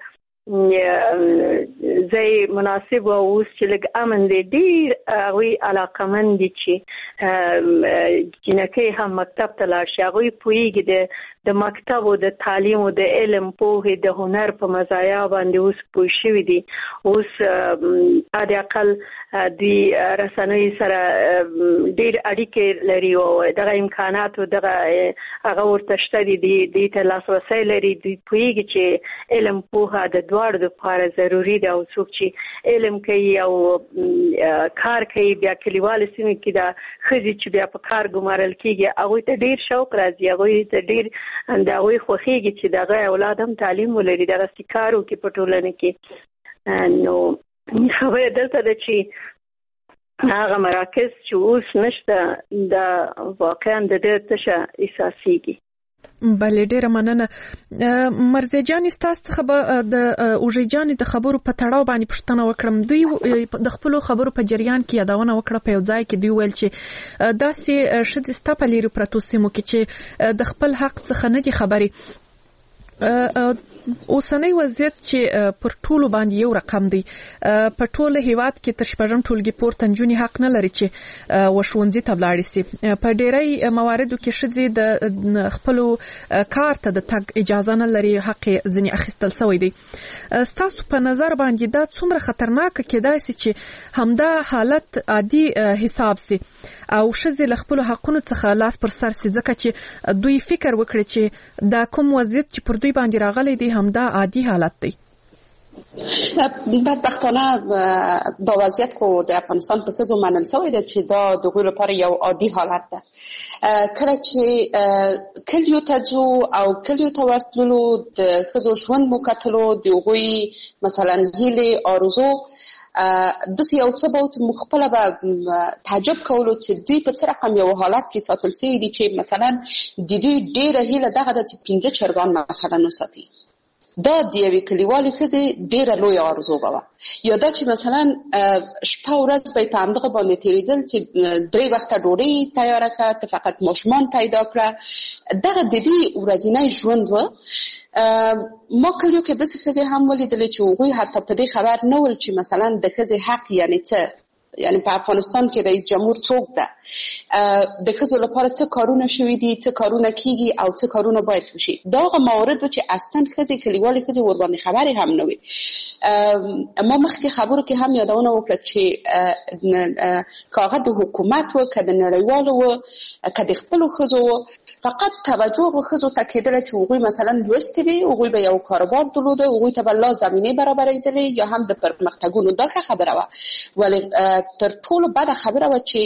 ځای مناسب او اوس چې لږ امن دی ډېر هغوی علاقمند دي چې جنکۍ هم مکتب ته لاړ شي هغوی پوهېږي د مکتب او د تعلیم او د علم پوهې د هنر په مزایا باندې اوس پوه شوي دي اوس حد اقل دوی رسنیو سره ډېر اړیکې لري او دغه امکانات او دغه هغه ورته شته دي دوی ته لاسرسی لري دوی پوهېږي چې علم پوهه د دواړو دپاره ضروري ده او څوک چې علم کوي او کار کوي بیا کلیوالو سیمو کې د ښځې چې بیا په کار ګمارل کېږي هغوی ته ډېر شوق راځي هغوی ته ډېر د هغوی خوښېږي چې دغه اولاد هم تعلیم ولري دغسې کار وکړي په ټولنه کې نو خبره دلته ده چې هغه مراکز چې اوس نشته دا واقعا د ډېر تشه احساسېږي بله ډیره مننه مرزیه جان ستاسو څخه به د اوژې جان د خبرو په تړاو باندې پوښتنه وکړم دوی د خپل خبرو په جریان کې یادونه وکړه په یو ځای کې دوی ویل چې داسې ښځې ستا په لیرې پرتو سیمو کې چې د خپل حق څخه نه دي خبرې اوسنۍ وضعیت چې پر ټولو باندې یو رقم دی په ټول هیواد کې تر شپږم ټولګي پورته نجونې حق نه لري چې وښوونځي ته ولاړې سي په ډېری مواردو کې ښځې د خپل کار ته د تګ اجازه نه لري حق ځینې اخیستل شوی دی ستاسو په نظر باندې دا څومره خطرناک کېدای شي چې همدا حالت عادي حساب سي او ښځې له خپل حقونو څخه لاس پر سر سي ځکه چې دوی فکر وکړي چې دا کوم وضعیت چې پر دوی باندې راغلی دی همدا عادي حالت دی بدبختانه دا وضعیت خو د افغانستان په ښځو منل شوی ده چې دا د هغوی لپاره یو عادي حالت ده کله چې کلیو ته ځو او کلیو ته ورتللو د ښځو ژوند مو کتلو د هغوی مثلا هیلې آرزو داسې یو څه به موږ خپله به تعجب کولو چې دوی په څه رقم یو حالت کې ساتل شوي دي چې مثلا د دوی ډېره هیله دغه ده چې 15 چرګان مثلا وساتي دا د یوې کلیوالې ښځې ډېره لویه آرزو به وه یا دا چې مثلا شپه ورځ به یې په همدغه باندې تېرېدل چې 3 وخته ډوډۍ تیاره کړه ته فقط ماشومان پیدا کړه دغه د دې ورځنی ژوند و ما کلیو کې داسې ښځې هم ولیدلې چې هغوی حتی په دې خبر نه ول چې مثلا د ښځې حق یعنې څه یعنی په افغانستان کې رئیس جمهور څوک ده د ښځو لپاره څه کارونه شوي دي څه کارونه کیږي او څه کارونه باید وشي دا هغه موارد چې اصلا ښځې کلیوالې ښځې ورباندې خبرې هم نه وي ما مخکې خبرو کې هم یادونه وکړه چې که هغه د حکومت و که د نړیوالو و که د خپلو ښځو و فقط توجه هغو ښځو ته کېدله چې هغوی مثلا لوستې وي هغوی به یو کاروبار درلوده هغوی ته به لا زمینې برابرېدلې یا هم د پرمختګونو دا ښه خبره وه ولې تر ټولو بده خبره وه چې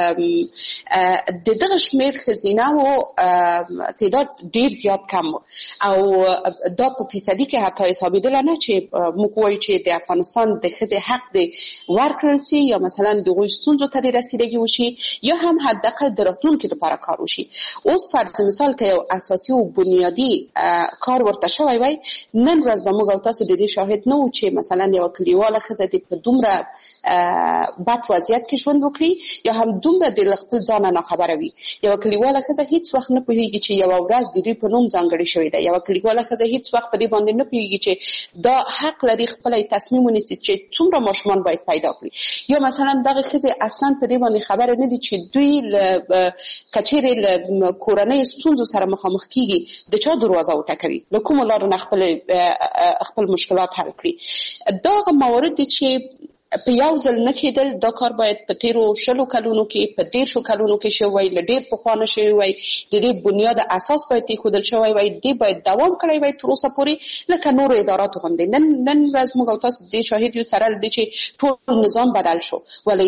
د دغه شمېر ښځینهو تعداد ډېر زیات کم و او دا په فیصدي کې حتی حسابېدله نه چې موږ وایو چې د افغانستان د ښځې حق دې ورکړل سي یا مثلا د هغوی ستونزو ته دې رسیدګي وشي یا هم حداقل د راتلونکي لپاره کار وشي اوس فرض مثال که یو اساسي او بنیادي کار ورته شوی وای نن ورځ به موږ او تاسو د دې شاهد نه وو چې مثلا یوه کلیواله ښځه دې په دومره بد وضعیت کې ژوند وکړي یا هم دومره د خپل ځانه ناخبره وي یوه کلیواله ښځه هیڅ وخت نه پوهېږي چې یوه ورځ د دوی په نوم ځانګړې شوې ده یوه کلیواله ښځه هیڅ وخت په دې باندې نه پوهېږي چې دا حق لري خپله تصمیم ونیسي چې څومره ماشومان باید پیدا کړي یا مثلا دغه ښځې اصلا په دې باندې خبره نه دي چې دوی که چیرې له کورنیو ستونزو سره مخامخ کېږي د چا دروازه وټکوي له کومو لارو نه خپل مشکلات حل کړي دا هغه موارد دي چې په یو ځل نه کېدل دا کار باید په تیرو 20 کلونو کې په 10 کلونو کې شوی وای له ډېر پخوا نه شوی وای د دې بنیاد اساس باید ایښودل شوی وای دی باید دوام کړی وای تر اوسه پورې لکه نورو اداراتو غوندې نن ورځ موږ او تاسو د شاهد یو سره د چې ټول نظام بدل شو ولې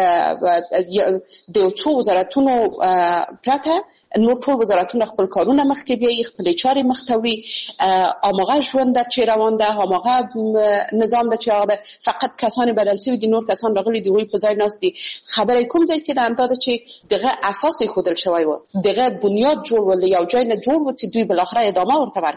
د څو وزارتونو پرته نور ټول وزارتونه خپل کارونه مخکې بیایي خپلې چارې مخته وړي هماغه ژوند ده چې روان ده هماغه نظام ده چې هغه ده فقط کسان بدل شوي دي نور کسان راغلي دي هغوی په ځای ناست دي خبره کوم ځای کې ده همدا ده چې دغه اساس ایښودل شوی و دغه بنیاد جوړ و له یو ځای نه جوړ و چې دوی بالاخره ادامه ورته ورکړ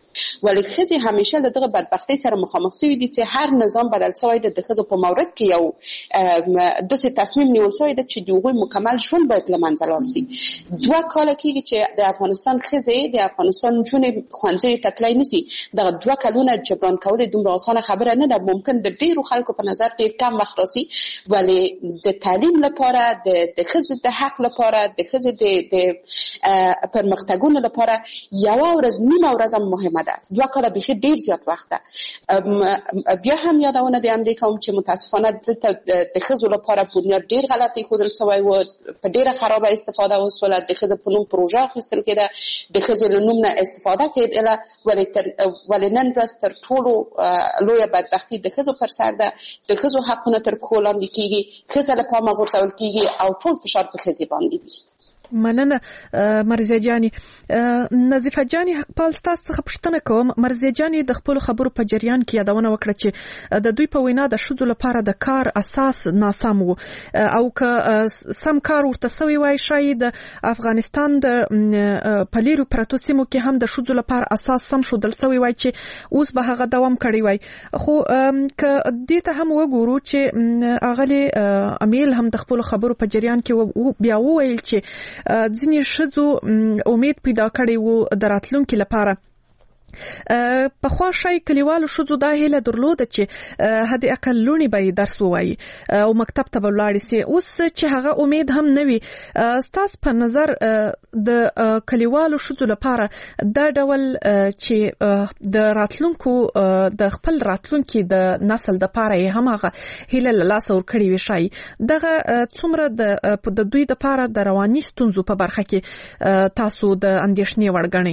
ولې ښځې همیشه له دغه بدبختۍ سره مخامخ شوي دي چې هر نظام بدل شوی دی د ښځو په مورد کې یو داسې تصمیم نیول شوی دی چې د هغوی مکمل ژوند باید له منځه لاړ شي. 2 کاله کېږي چې د افغانستان ښځې د افغانستان نجونې ښوونځیو ته تللی نه شي. دغه 2 کلونه جبران کول دومره اسانه خبره نه ده. ممکن د ډېرو خلکو په نظر ډېر کم وخت راسي، ولې د تعلیم لپاره د ښځې د حق لپاره د ښځې د پرمختګونو لپاره یوه ورځ نیمه ورځ هم مهمه ده. 2 کاله بیخي ډېر زیات وخت ده. بیا هم یادونه د همدې کوم چې متاسفانه دلته د ښځو لپاره بنیاد ډېر غلط ایښودل شوی و، په ډېره خرابه استفاده وسوله. د ښځې په نوم پروژه اخیستل کېده، د ښځې له نوم نه استفاده کېدله، ولې نن ورځ تر ټولو لویه بدبختي د ښځو پر سر ده. د ښځو حقونه تر پښو لاندې کېږي، ښځه له پامه غورځول کېږي او ټول فشار په ښځې باندې وي. مننه مرزیه جاني. نظیفه جاني حقپال ستاسو څخه پوښتنه کوم. مرزیه جاني د خپل خبرو په جریان کې یادونه وکړه چې د دوی په وینا د ښځو لپاره د کار اساس ناسم وو او که سم کار ورته سوی وای شاید د افغانستان د پلیرو پراتو سیمو کې هم د ښځو لپاره اساس سم شودل سوی وای چې اوس به هغه دوام کړی وای. خو که دې ته هم وګورو چې اغلی امیل هم د خپل خبرو په جریان کې بیا وویل چې ځینې ښځو امید پیدا کړی وو د راتلونکي لپاره. پخوا شای کلیوالو ښځو دا هیله درلوده چې حد اقل لونی به درس ووایي او مکتب ته به ولاړې سي. اوس چې هغه امید هم نه وي، ستاسو په نظر د کلیوالو ښځو لپاره دا ډول چې د راتلونکو د خپل راتلونکي د نسل د لپاره هم هغه هیله له لاسه ورکړې وي، شای دغه څومره د دوی لپاره د رواني ستونزو په برخه کې تاسو د اندېښنې وړ ګڼئ؟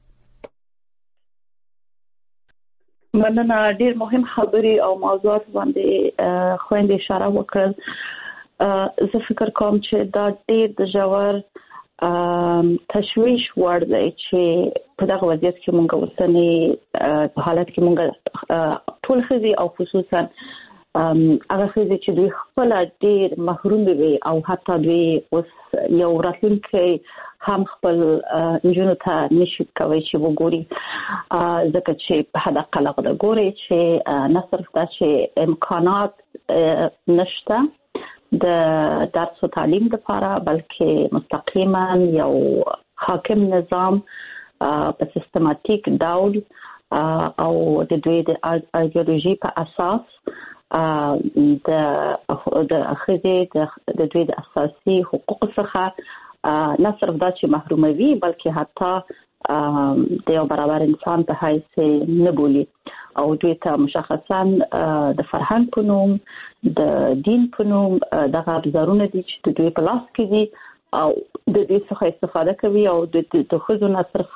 مننه. ډېر مهم خبرې او موضوعات باندې خويندې اشاره وکړل. زه فکر کوم چې دا ډېر د ژور تشویش وړ دی چې په دغه وضعیت کې مونږ اوسنی په حالت کې مونږ ټول ښځې او خصوصا هغه ښځې چې دوی خپل ډېر محروم دي او حتی دوی اوس یو راتلونکی هم خپل نجونو ته نشي کوي چې وګوري، ځکه چې په حد اقل هغه ګوري چې نه صرف دا چې امکانات نشته د درس او تعلیم لپاره، بلکې مستقیما یو حاکم نظام په سیستماتیک ډول او د دوی د ایدئولوژي په اساس د ښځې د دوی د اساسي حقوقو څخه نه صرف دا چې محروموي، بلکې حتی د یو برابر انسان په حیث نه بولي او دوی ته مشخصا د فرهنګ په نوم د دین په نوم دغه ابزارونه دي چې د دوی په لاس کې دي او د دې څخه استفاده کوي او د ښځو نه صرف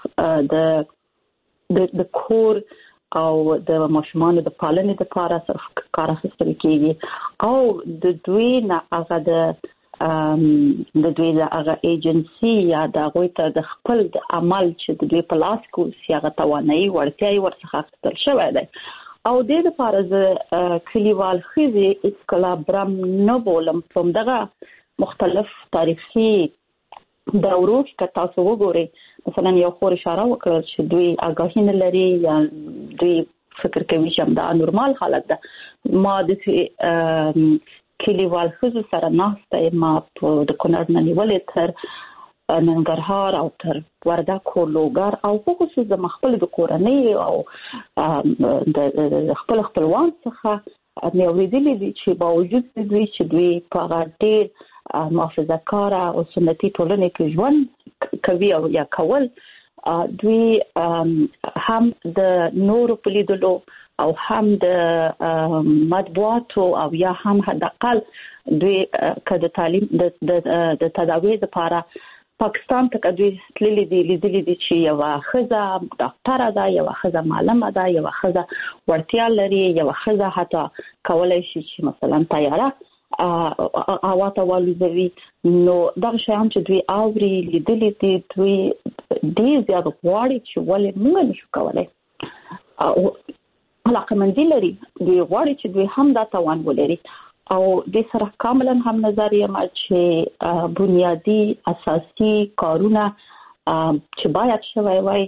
د کور او د ماشومانو د پالنې لپاره صرف کار اخیستل کېږي او د دوی نه هغه د دوی د هغه ایجنسي یا د هغوی ته د خپل د عمل چې د دوی په لاس کې اوسي هغه توانایي وړتیاوې ورڅخه اخیستل شوی دی او دې لپاره زه کلیوال ښځې هېڅکله برم نه بولم. په همدغه مختلف تاریخي دورو کې که تاسو وګورئ، مثلا یو خور اشاره وکړل چې دوی آګاهي نه لري یا دوی فکر کوي چې همدا نورمال حالت ده. ما د کلیوال ښځو سره ناسته ما د کونړ نه نیولې تر ننګرهار او تر وردګ لوګر او خصوصا د خپل د کورنۍ او د خپل خپلوان څخه مې اورېدلې دي چې باوجود دوی چې دوی په هغه ډېر محافظه کاره او سنتي ټولنې کې ژوند کوي او یا کول، دوی هم د نورو په لیدلو او هم د مطبوعاتو او یا هم حداقل دوی که د تعلیم د تداوی لپاره پاکستان ته دوی تللي دي، لیدلي دي چې یوه ښځه ډاکټره ده، یوه ښځه معلمه ده، یوه ښځه وړتیا لري، یوه ښځه حتی کولی شي چې مثلا طیاره هوا ته والوزوي. نو دغه شیان چې دوی اوري لیدلي دي، دوی ډېر زیات غواړي چې ولې موږ نشو کولی او علاقمندي لري، دوی غواړي چې دوی هم دا توان ولري او د سره کاملا هم نظر یم چې بنیادی اساسي کارونه چې باید شوی وای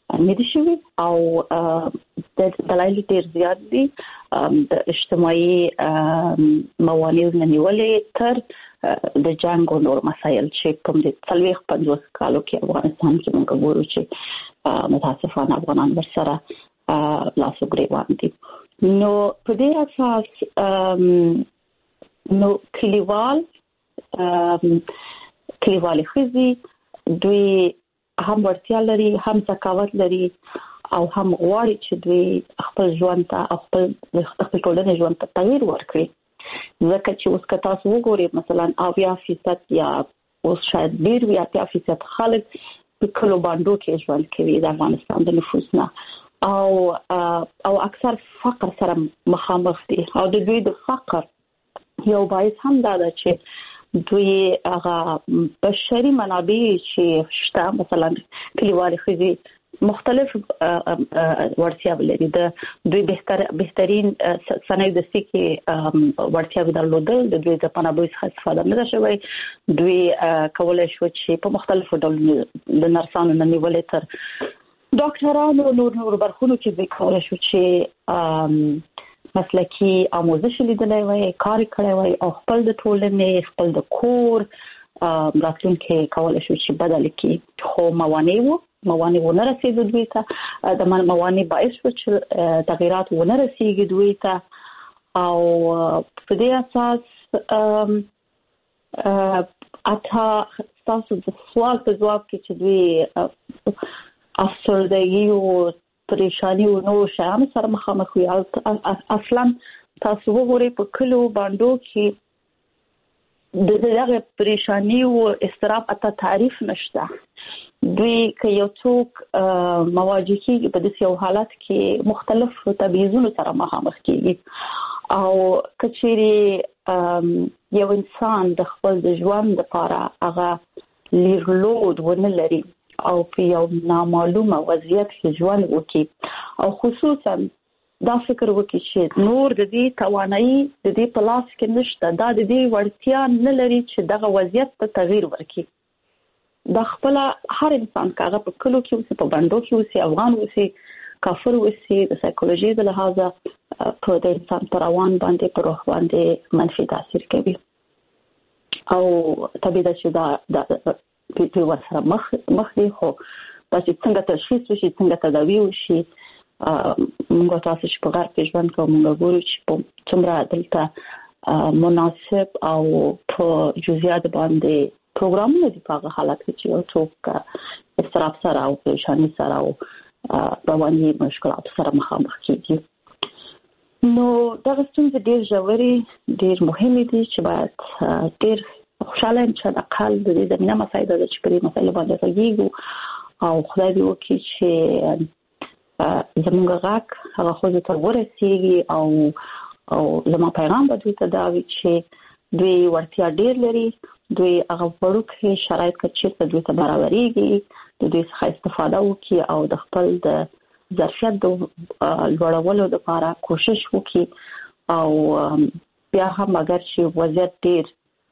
ندي شوی او د دلایل ډیر زیات دي د اجتماعي موانع نیولې تر د جنگ او نور مسایل چې کوم د 40-50 کالو کې افغانستان کې موږ ګورو چې متاسفانه افغانان ورسره لاسو ګریوان دي. نو په دې اساس نو کلیوال خزي دوی هم ورتیا لري، هم ذکاوت لري او هم غواړي چې دوی خپل ژوند ته خپل ټولنې ژوند ته تغییر ورکړي. ځکه چې اوس که تاسو وګورئ مثلا 80% یا اوس شاید ډیر 80% خلک په کلو باندې کې ژوند کوي د افغانستان د نفوس نه او اکثر فقر سره مخامخ دي او د دوی د فقر یو باعث هم دا ده چې دوی هغه بشري منابع چې شته مثلا کلیوال خزي مختلف ورتیا لري د دوی بهترین صنایع د سکه ورتیا درلودل د دوی د منابع څخه استفاده نه شوی. دوی کولای شو چې په مختلفو ډولونو د نرسانو نه نیولې تر ډاکټرانو نور برخونو کې دوی کولای شو چې مسلکی آموزش لیدلای وای، کار کړی وای او خپل د ټولنې خپل د کور راتلونکي کولای شو چې بدل کړي. خو موانع ونه رسیدو دوی ته د موانع باعث شو چې تغیرات ونه رسیږي دوی ته او په دې اساس اته تاسو د سوال په جواب کې چې دوی افسردګي او پریشانی او نو شام سره مخامخ وي. اصلا تاسو وګورئ په کلو باندې کې دغه پریشانی او استراب اته تعریف نشته. دوی که یو څوک مواجه کیږي په داسې یو حالت کې مختلف تبعیضونو سره مخامخ کیږي او کچېری یو انسان د خپل د ژوند لپاره هغه لیرلود ونه لري او په یو نامعلومه وضعیت کې ژوند وکړي او خصوصا دا فکر وکړي چې نور د دې توانایي د دې په لاس کې نشته، دا د دې وړتیا نه لري چې دغه وضعیت ته تغییر ورکړي. دا خپل هر انسان کاغه په کلو کې اوسې په بندو کې اوسې افغان اوسې کافر اوسې د سایکولوژي د لحاظه په د انسان پر روان باندې پر روح باندې منفي تاثیر کوي او طبيعي ده چې دا په ورسره مخ دی. خو دا چې څنګه تشخیص وشي څنګه تداوی وشي موږ تاسو چې په غرب کې ژوند کوو موږ ګورو چې په څومره دلته مناسب او په جزئیات باندې پروګرامونه دي په هغه حالت کې چې یو څوک استراب سره او پریشانی سره او رواني مشکلات سره مخامخ کیږي. نو دا ستونزې ډېر ژورې ډېر مهمې دي چې باید ډېر خوشاله یم چې د اقل د دې زمینه مسایل د چې په مسایل باندې غږیږو او خدای دې وکړي چې زموږ غږ هغه خو ته ورسیږي او زموږ پیغام به دوی ته دا وي چې دوی ورتیا ډېر لري، دوی هغه وړوکې شرایط چې دوی ته برابرېږي د دوی څخه استفاده وکړي او د خپل د ظرفیت د لوړولو لپاره کوشش وکړي او بیا هم اگر چې وضعیت ډېر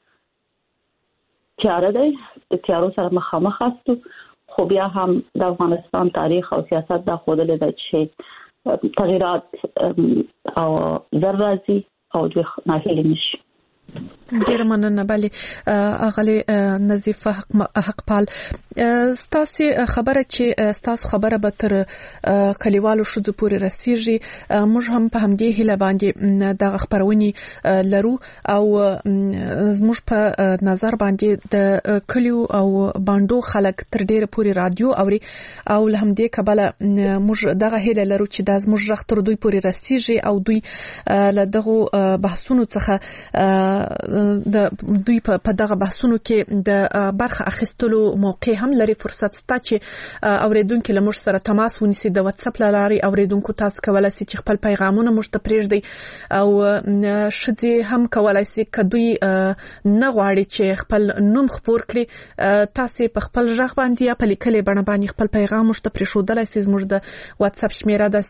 تیاره دی د تیارو سره مخامخ هستو خو بیا هم د افغانستان تاریخ او سیاست دا ښودلی دی چې تغییرات او زر راځي او دوی ناهیلي نشي. ډیر مننه. بله اغلی نظیفه حقپال ستاسو خبره چې ستاسو خبره به تر کلیوالو شذو پورې رسیږي موږ هم په همدې هله باندې د خبرونی لرو او زموږ په نظر باندې د کلیو او باندو خلک تر ډیر پورې رادیو اوري او له همدې کبله موږ دغه هله لرو چې د زموږ رخ تر دوی پورې رسیږي او دوی له دغه بحثونو څخه د دوی په دغه بحثونو کې د برخه اخیستلو موقع هم لري. فرصت شته چې اوریدونکو له موږ سره تماس ونیسي د واتس اپ لاري اوریدونکو تاسو کولای شئ چې خپل پیغامونه موږ ته پرېږدي او شذي هم کولای شي کدوې نه غواړي چې خپل نوم خبر کړي تاسو په خپل ژغ باندې یا په لیکلې بڼه باندې خپل پیغام موږ ته پرېښودلای شئ. موږ د واتس اپ شمیره د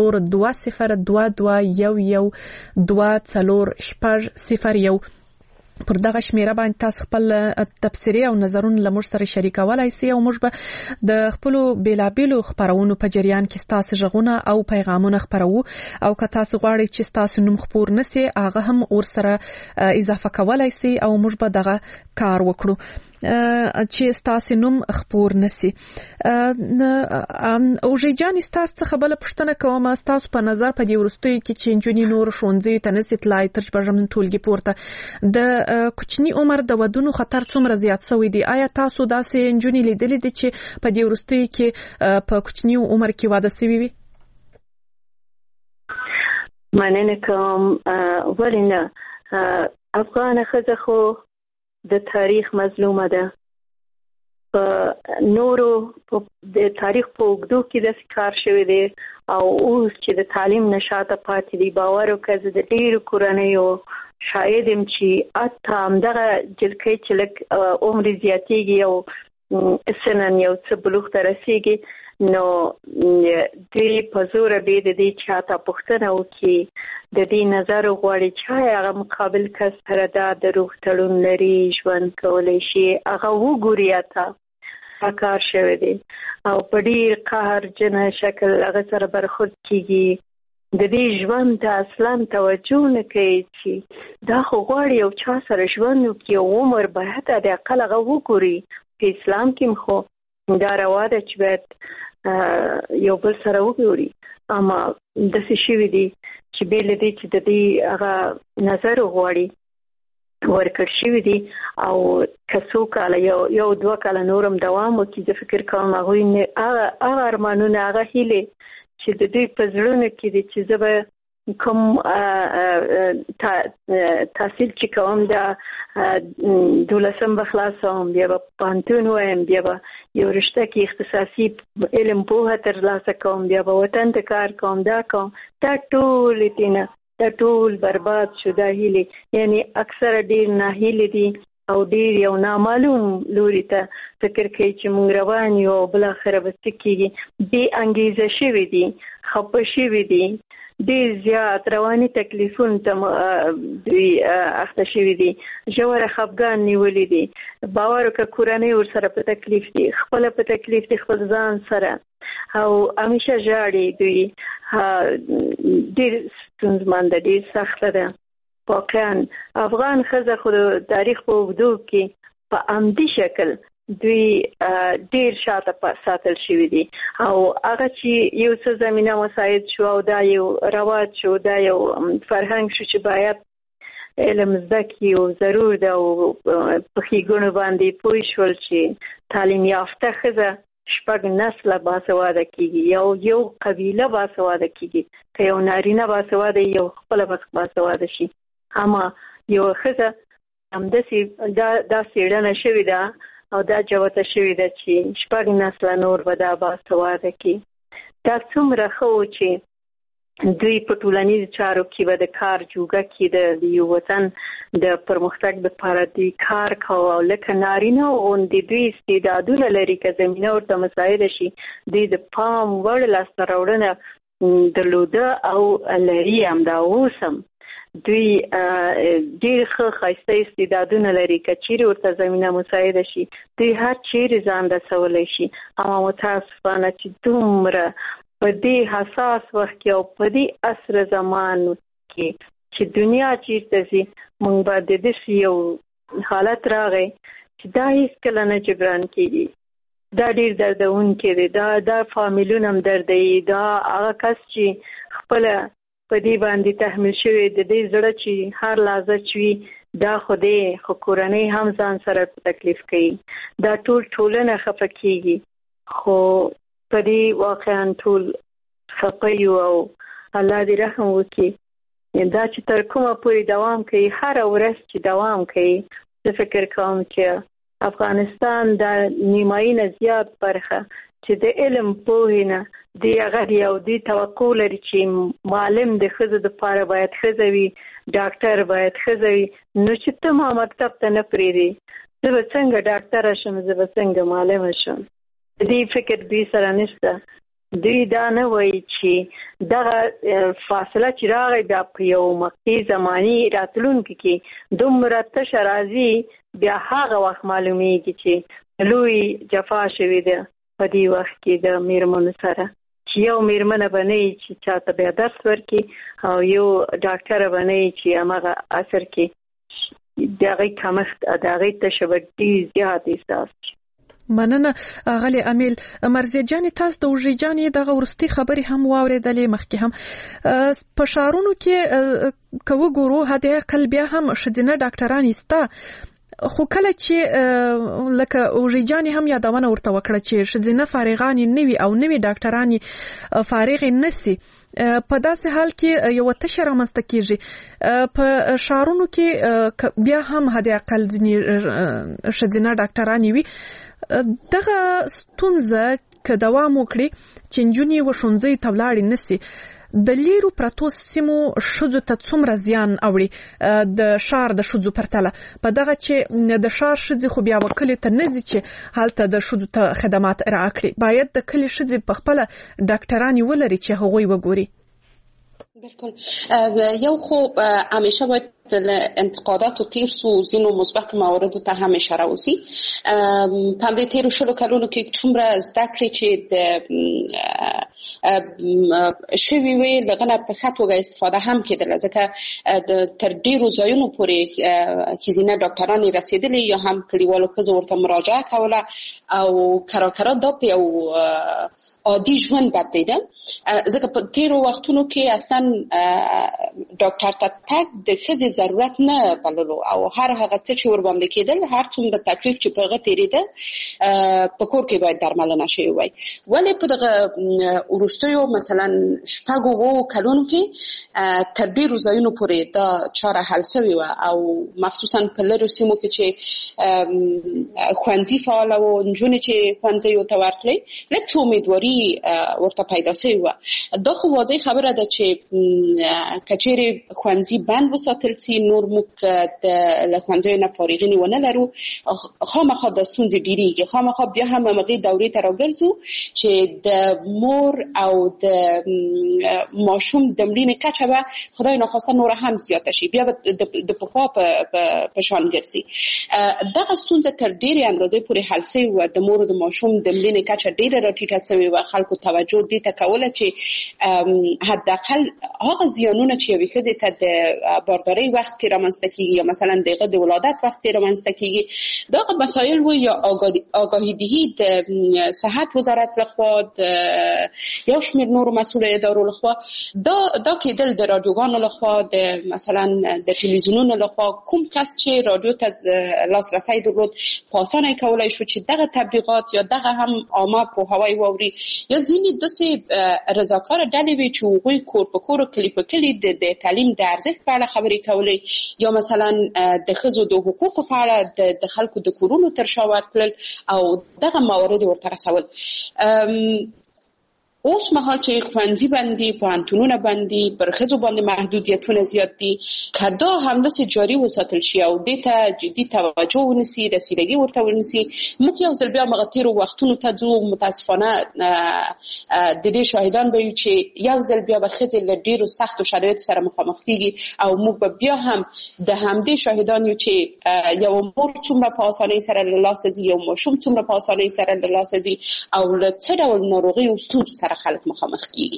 004202211240 پر دغه شمیره باندې تاسو خپل تبصرې او نظرونه لمر سره شریکولای شئ او موږ به د خپل بیلابیلو خبرونو په جریان کې تاسو ژغونه او پیغامونه خبرو او که تاسو غواړئ چې تاسو نوم خبر نسی هغه هم ور سره اضافه کولای شئ او موږ به دغه کار وکړو چې تاسو نوم خبر نسی. او ژجان تاسو څخه بل پښتنه کوم تاسو په نظر په دې ورستوي کې چې انجونی نور شونځي تنسي تلای تر برجمن ټولګي پورته د کوچنی عمر د ودونو خطر څومره زیات شوی دی؟ آیا تاسو داسې انجونی لیدلې دي چې په دې ورستوي کې په کوچنی عمر کې واده شوی وي؟ مننه کوم. ولنه افغان ښځه خو د تاریخ مظلومه ده. په نورو د تاریخ په اوږدو کې د کار شوی دی او اوس چې د تعلیم نشاته پاتې دی باور وکړه د ډیرو کورنیو شاید هم چې اته همدغه جلکۍ چې لږ عمر زیاتېږي او سنن یو څه بلوغ ته رسېږي نو دوی په زوره بې د دې چاته پوښتنه وکړي د دې نظر غواړي چې هغه مقابل کس سره دا د روغ تړون لري ژوند کولی شي هغه وګوري اته کار شوی دی او په ډیر قهر جنه شکل هغه سره برخورد کیږي د دې ژوند ته اصلا توجه نه کوي چې دا خو غواړي یو چا سره ژوند وکړي او عمر باید د اقل هغه وګوري. په اسلام کې خو دا روا ده چې باید یو بل سره وګوري اما داسې شوي دي چې بې له دې چې د دې هغه نظر غواړي ورکړ شوي دي او که څو کاله یو دوه کاله نورم دوام وکړي زه فکر کوم هغوی هغه ارمانونه هغه هیلې چې د دوی په زړونو کې دي چې زه به کوم تحصیل چې کوم د 12 به خلاصوم بیا به پوهنتون وایم بیا به یو رشته کې اختصاصي علم پوهه ترلاسه کوم بیا به وطن ته کار کوم دا ټول برباد شو دا هیلې یعنی اکثر ډیر ناهیلې دي او ډیر یو نامعلوم لوري ته فکر کوي چې موږ روان یو بل اخر به څه کېږي بې انګیزه شوي دي خفه شوي دي ډیر زیات رواني تکلیفونه ته دوی اخته شوي دي ژوره خفګان نیولي دي باور وکړه کورنۍ ورسره په تکلیف دي خپله په تکلیف دي خپل ځان سره او همیشه ژاړي دوی ډیر ستونزمن ده ډیر سخته ده. واقعا افغان ښځه خو د تاریخ په اوږدو کې په عمدي شکل دوی ډیر شاته ساتل شوي دي او هغه چې یو څه زمینه مساعد شو او دا یو رواج شو دا یو فرهنګ شو چې باید علم زده کړي او ضرور ده او په ښېګڼو باندې پوه شول چې تعلیم یافته ښځه 6 نسله باسواده کیږي یو قبیله باسواده کیږي که یو نارینه باسواده یو خپله باسواده شي اما یو ښځه همداسې دا څېړنه شوې ده او دا جوته شوې ده چې 6 نسله نور به دا باسواده کړي. دا څومره ښه و چې دوی په ټولنیزو چارو کې به د کار جوګه کې د یو وطن د پرمختګ لپاره دوی کار کوه او لکه نارینه غوندې دوی استعدادونه لري که زمینه ورته مساعده شي دوی د پام وړ لاسته راوړنه درلوده او لري همدا اوس هم دوی ډیر ښه ښایسته استعدادونه لري که چیرې ورته زمینه مساعده شي دوی هر چیرې ځان رسولی شي اما متاسفانه چې دومره په دې حساس وخت کې او په دې عصر زمان کې چې دنیا چیرته ځي موږ به د داسې یو حالت راغی چې دا هیڅکله نه جبران کېږي دا ډیر دردونکی دی دا فامیلونه هم دردوي دا هغه کس چې خپله په دې باندې تحمیل شوی د دې زړه چې هر لحظه چې دا خو کورنۍ هم ځان سره تکلیف کوي دا ټولنه خفه کېږي خو په دې واقعا ټول خفه یو او الله دې رحم وکړي دا چې تر کومه پورې دوام کوي هره ورځ چې دوام کوي زه فکر کوم چې افغانستان د نیمایي نه زیات برخه چې د علم پوهې نه دی هغه یو دی توقع لري چې معلم د ښځو دپاره باید ښځه وي ډاکټر باید ښځه وي نو چې ته ما مکتب ته نه پرېږدې زه به څنګه ډاکټره شم زه به څنګه معلمه شم د دې فکر دوی سره نشته دوی دا نه وایي چې دغه فاصله چې راغی بیا په یو مخکې زماني راتلونکي کې دومره تشه راځي بیا هغه وخت معلومیږي چې لوی جفا شوې ده په دې وخت کې د میرمنو سره چې یو میرمنه به نه وي چې چاته بیا درس ورکړي او یو ډاکټره به نه وي چې هماغه عصر کې د هغې کمښت د هغې تشه به ډېر زیات احساس شي. مننه غلی امیل مرزیه جان، تاسو د وژې جانې دغه ورستي خبرې هم واورېدلې، مخکې هم په ښارونو کې که وګورو حد اقل بیا هم ښځینه ډاکټران شته، خو کله چې لکه وژې جانې هم یادونه ورته وکړه چې ښځینه فارغانې نه وي او نوي ډاکټرانې فارغې نشي، په داسې حال کې یو تشه رامنځته کیږي. په ښارونو کې بیا هم حد اقل ځینې ښځینه ډاکټرانې وي. دغه ستونزه که دوام وکړي چې نجونې وښوونځي ته ولاړې نشي، د لیرو پرتو سیمو ښځو ته څومره زیان اوړي د ښار د ښځو پرتله، په دغه چې د ښار ښځې خو بیا کلي ته نه ځي چې هلته د ښځو ته خدمات ارائه کړي، باید د کلي ښځې په خپله ډاکټرانې ولري چې هغوی وګوري. بالکل. یو خو همیشه باید انتقادات و تیر سو زینو مثبت موارد ته هم اشاره وسی. په دې تیر شلو کلونو کې څومره زده کړې چې د شوی وی لغنه په خاطر استفاده هم کېدل، ځکه تر ډیرو ځایونو پورې ښځینه ډاکټران رسیدلي یا هم کلیوالو ښځو ورته مراجعه کوله او کراکرا دا په یو عادي ژوند بدلیده. ځکه په تیرو وختونو کې اصلا ډاکټر ته تګ د ښځې ضرورت نه بللو او هر هغه څه چې ورباندې کېدل، هر څومره تکلیف چې په هغه تېرېده په کور کې باید درملنه شوې وای. ولې په دغه وروستیو مثلا 6 کلونو کې تر ډېرو ځایونو پورې دا چاره حل شوې وه او مخصوصا په لرو سیمو کې چې ښوونځي فعاله وو، نجونې چې ښوونځیو ته ورتلې، لږ څه امیدواري ورته پیدا شوې وه. دا خو واضح خبره ده چې که چیرې ښوونځي بند وساتل سي، نور موږ د ښوونځیو نه فارغین ونه لرو، خامخا دا ستونزې ډېرېږي. خامخا بیا هم همغې دورې ته راګرځو چې د مور او د ماشوم د مړینې کچه به خدای ناخواسته نوره هم زیاته شي، بیا به د پخوا په شان ګرځي. دغه ستونزه تر ډېرې اندازې پورې حل شوې وه. د مور او د ماشوم د مړینې کچه ډېره راټیټه شوې وه. خلکو توجه دې ته کوله چې حداقل هغه زیانونه چې یوې ښځې ته د باردارۍ وخت کې رامنځته کېږي یا مثلا د هغه د ولادت وخت کې رامنځته کېږي، دغه مسایل و یا آگاهی دهی د صحت وزارت لخوا، د یو شمېر نورو مسؤلو ادارو لخوا، دا کېدل د رادیوګانو لخوا، د مثلا د تلویزیونونو لخوا. کوم کس چې رادیو ته لاسرسی درلود په اسانه یې کولی شو چې دغه تبلیغات یا دغه هم عامه پوهاوی واوري. یا ځینې داسې رضاکاره ډلې وي چې هغوی کور په کور او کلي په کلي د تعلیم د ارزښت په اړه خبرې کولې، یا مثلا د ښځو د حقوقو په اړه د خلکو د کورونو تر شا ورتلل او دغه موارد ورته رسول. اوس مهال چې ښوونځي باندې، پوهنتونونه باندې پر ښځو باندې محدودیتونه زیات دي، که دا همداسې جاري وساتل شي او دې ته جدي توجه ونیسي، رسیدګي ورته ونیسي، موږ یو ځل بیا هغه تېرو وختونو ته ځو. متاسفانه د دې شاهدان به یو چې یو ځل بیا به ښځې له ډېرو سختو شرایطو سره مخامخ کېږي او موږ به بیا هم د همدې شاهدان یو چې یو مور څومره په اسانۍ سره له لاسه ځي، یو ماشوم څومره په اسانۍ سره له لاسه ځي او له څه ډول ناروغي او ستونزو سره خلک مخامخ کیږي.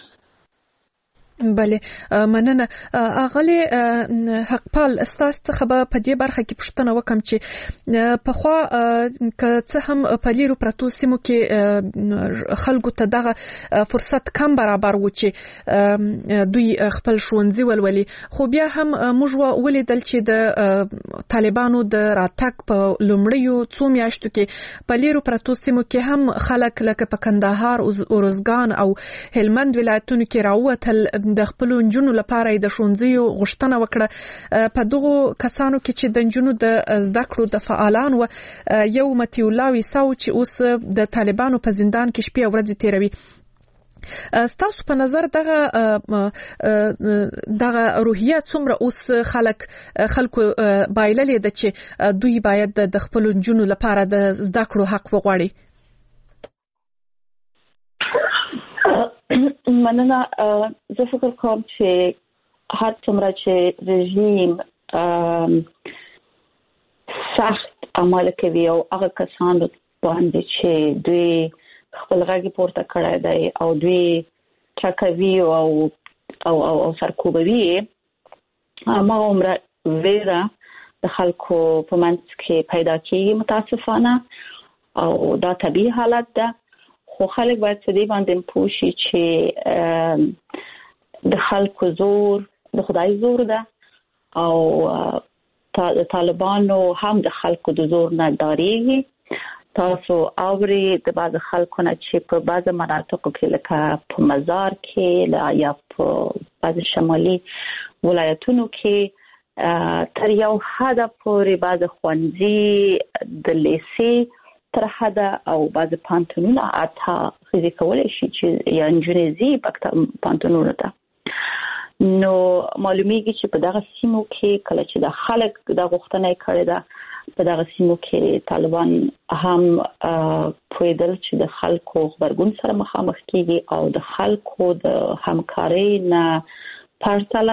بله، مننه. اغلی حقپال، ستاسو څخه به په دې برخه کې پوښتنه وکم چې پخوا که څه هم په لیرو پرتو سیمو کې خلکو ته دغه فرصت کم برابر و چې دوی خپل ښوونځي ولولي، خو بیا هم موږ ولیدل چې د طالبانو د راتګ په لومړیو څو میاشتو کې په لیرو پرتو سیمو کې هم خلک لکه په کندهار، ارزګان او هلمند ولایتونو کې راووتل د خپل نجونو لپاره د ښوونځیو غوښتنه وکړه. په دغو کسانو کې چې د نجونو د زده کړو د فعالان و یو متي الله ویساو چې اوس د طالبانو په زندان کې شپې او ورځې تیروي. ستاسو په نظر دغه روحیه څومره اوس خلکو بایللې ده چې دوی باید د خپل نجونو لپاره د زده کړو حق وغواړي؟ مننه. زه فکر کوم چې هر څومره چې رژیم سخت عمل کوي او هغه کسان باندې چې دوی خپل غږ پورته کړی دی او دوی چکوي او سرکوبوي، ما عمره ویره د خلکو په منځ کې پیدا کیږي متاسفانه، او دا طبیعي حالت ده. خو خلک باید په دې باندې پوه شي چې د خلکو زور د خدای زور ده، او طالبانو هم د خلکو د زور نه ډارېږي. تاسو اوري د بعض خلکو نه چې په بعض مناطقو کې لکه په مزار کې یا په بعض شمالي ولایتونو کې تر یو حد پورې بعض ښوونځي د لیسې تر حد او بعض پانتونونه اته خزي کولای شي چې یا انجنیزي پانتونونه ده. نو معلومیږي چې په دغه سیمو کې کله چې د خلک د غوښتنې کړې ده، په دغه سیمو کې طالبان هم پوهېدل چې د خلکو غبرګون سره مخامخ کیږي او د خلکو د همکارۍ نه پرته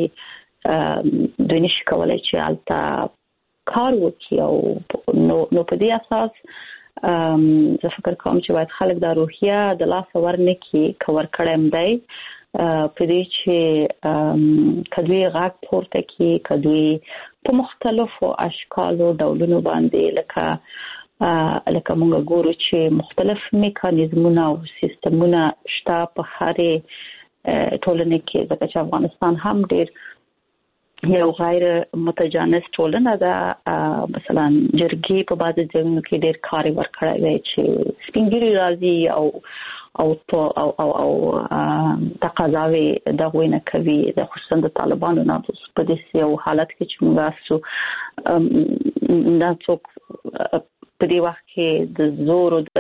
دوی نشي کولای چې هلته کار وکړي. او نو په دې اساس زه فکر کوم چې باید خلک د روحیه د لاسه ورنکړي که ورکړی دی په دې چې کدوی غږ پورته کی، کدوی په مختلفو اشکالو ډولونو باندې لکه موږ ګورو چې مختلف میکانیزمونه او سیستمونه شته په هرې ټولنه کې، ځکه چې افغانستان هم ډېر یو غیر متجانس ټولنه ده. مثلا جرګې په بعض ځایونو کې ډېر کار ورکړی دی چې سپینګیري راځي او تقاضاوي دغه نه کوي، د خصوصا د طالبانو نه په دې یو حالت کې چې موږ دا څوک په دې وخت کې د زور او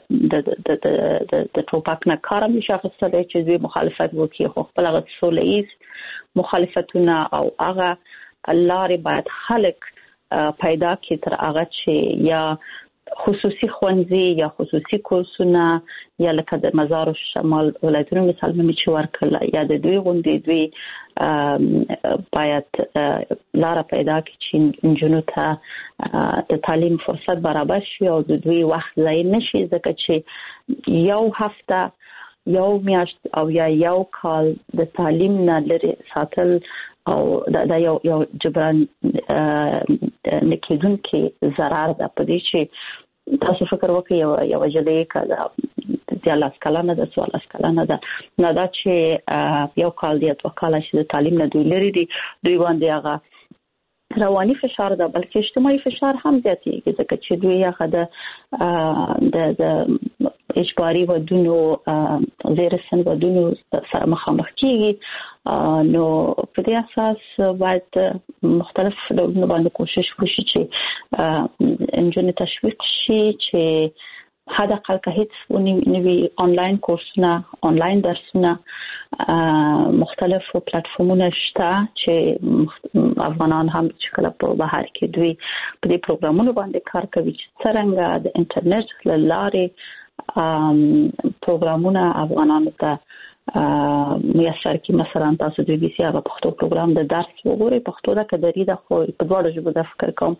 د ټوپک نه کار نشي اخیستلی چې دوی مخالفت وکړي، خو خپل هغه سوله ایز مخالفتونه او هغه لارې باید خلک پیدا کړي تر هغه چې یا خصوصي ښوونځي یا خصوصي کورسونه یا لکه د مزار شمال ولایتونو مثال مې چې ورکړل، یا د دوی غونډې دوی باید لاره پیدا کړي چې نجونو ته د تعلیم فرصت برابر شي او د دوی وخت ضایع نشي، ځکه چې یو هفته یو میاشت او یا یو کال د تعلیم نه لري ساتل او دا یو جبران نکیدونکي ضرر ده. په دې چې تاسو فکر وکړئ یو جلې کړه د 10 کلانه د 14 کلانه ده، نه دا چې یو کال دی او کال چې د تعلیم نه دوی لري دي، دوی باندې هغه رواني فشار ده بلکې اجتماعي فشار هم زیاتېږي، ځکه چې دوی هغه د اجباري ودونو زیرسن ودونو سره مخامخ کیږي. نو په دې اساس باید مختلف ډولونه باندې کوشش وشي چې انجونې تشویق شي چې حد اقل که هیڅ نوي آنلاین کورسونه، آنلاین درسونه، مختلفو پلیټفارمونه شته چې افغانان هم چې کله په بهر کې دوی په دې پروګرامونو باندې کار کوي چې څنګه د انټرنیټ له لارې پروګرامونه افغانانو ته میسر کی. مثلا تاسو د بي سي هغه پښتو پروګرام د درس وګورئ، پښتو دا کدري د خو په دواړو ژبو د فکر کوم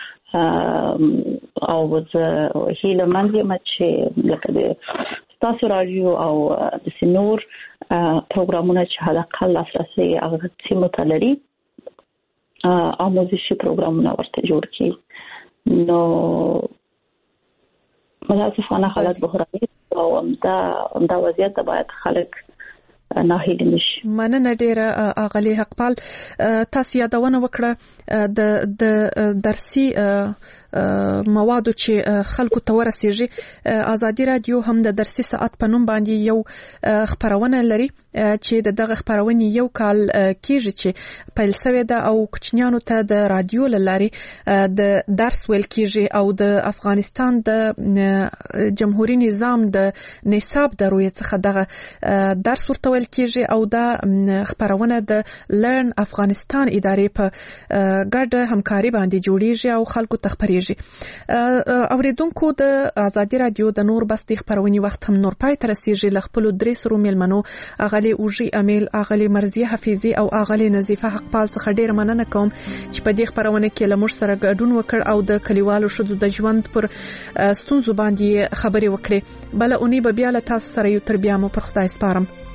او زه هیله مند یم چې لکه د تاسو رادیو او د سنور پروګرامونه چې حد اقل لاسرسي هغه سیمو ته لري، آموزشي پروګرامونه ورته جوړ کړي. نو متاسفانه حالت بحراني او دا وضعیت باید خلک ناهیلي نشي. مننه ډیره اغلی حقپال. تاسو یادونه وکړه د درسي موادو چې خلکو ته ورسیږي. ازادي رادیو هم د درسي ساعت په نوم باندې یو خبرونه لري چې دغه خبرونه یو کال کېږي چې پیل شوی ده او کوچنیانو ته د رادیو لاري د درس ویل کېږي او د افغانستان د جمهوریت نظام د نصاب د روی څخه دغه درس ورته ویل کېږي او دا خبرونه د لرن افغانستان ادارې په ګډه همکاري باندې جوړیږي او خلکو ته خبريږي. کیږي. اوریدونکو د ازادي رادیو د نور بس د خبرونې وخت هم نور پای تر رسیدي لخپل درې سرو ملمنو اغلی اوجي امیل اغلی مرزي حفيظي او اغلی نظیفه حقپال څخه ډیر مننه کوم چې په دې خبرونه کې لمر سره ګډون وکړ او د کلیوالو شذو د ژوند پر ستونزو باندې خبري وکړي. بل اونې به بیا له تاسو سره یو تر بیا مو پر خدای سپارم.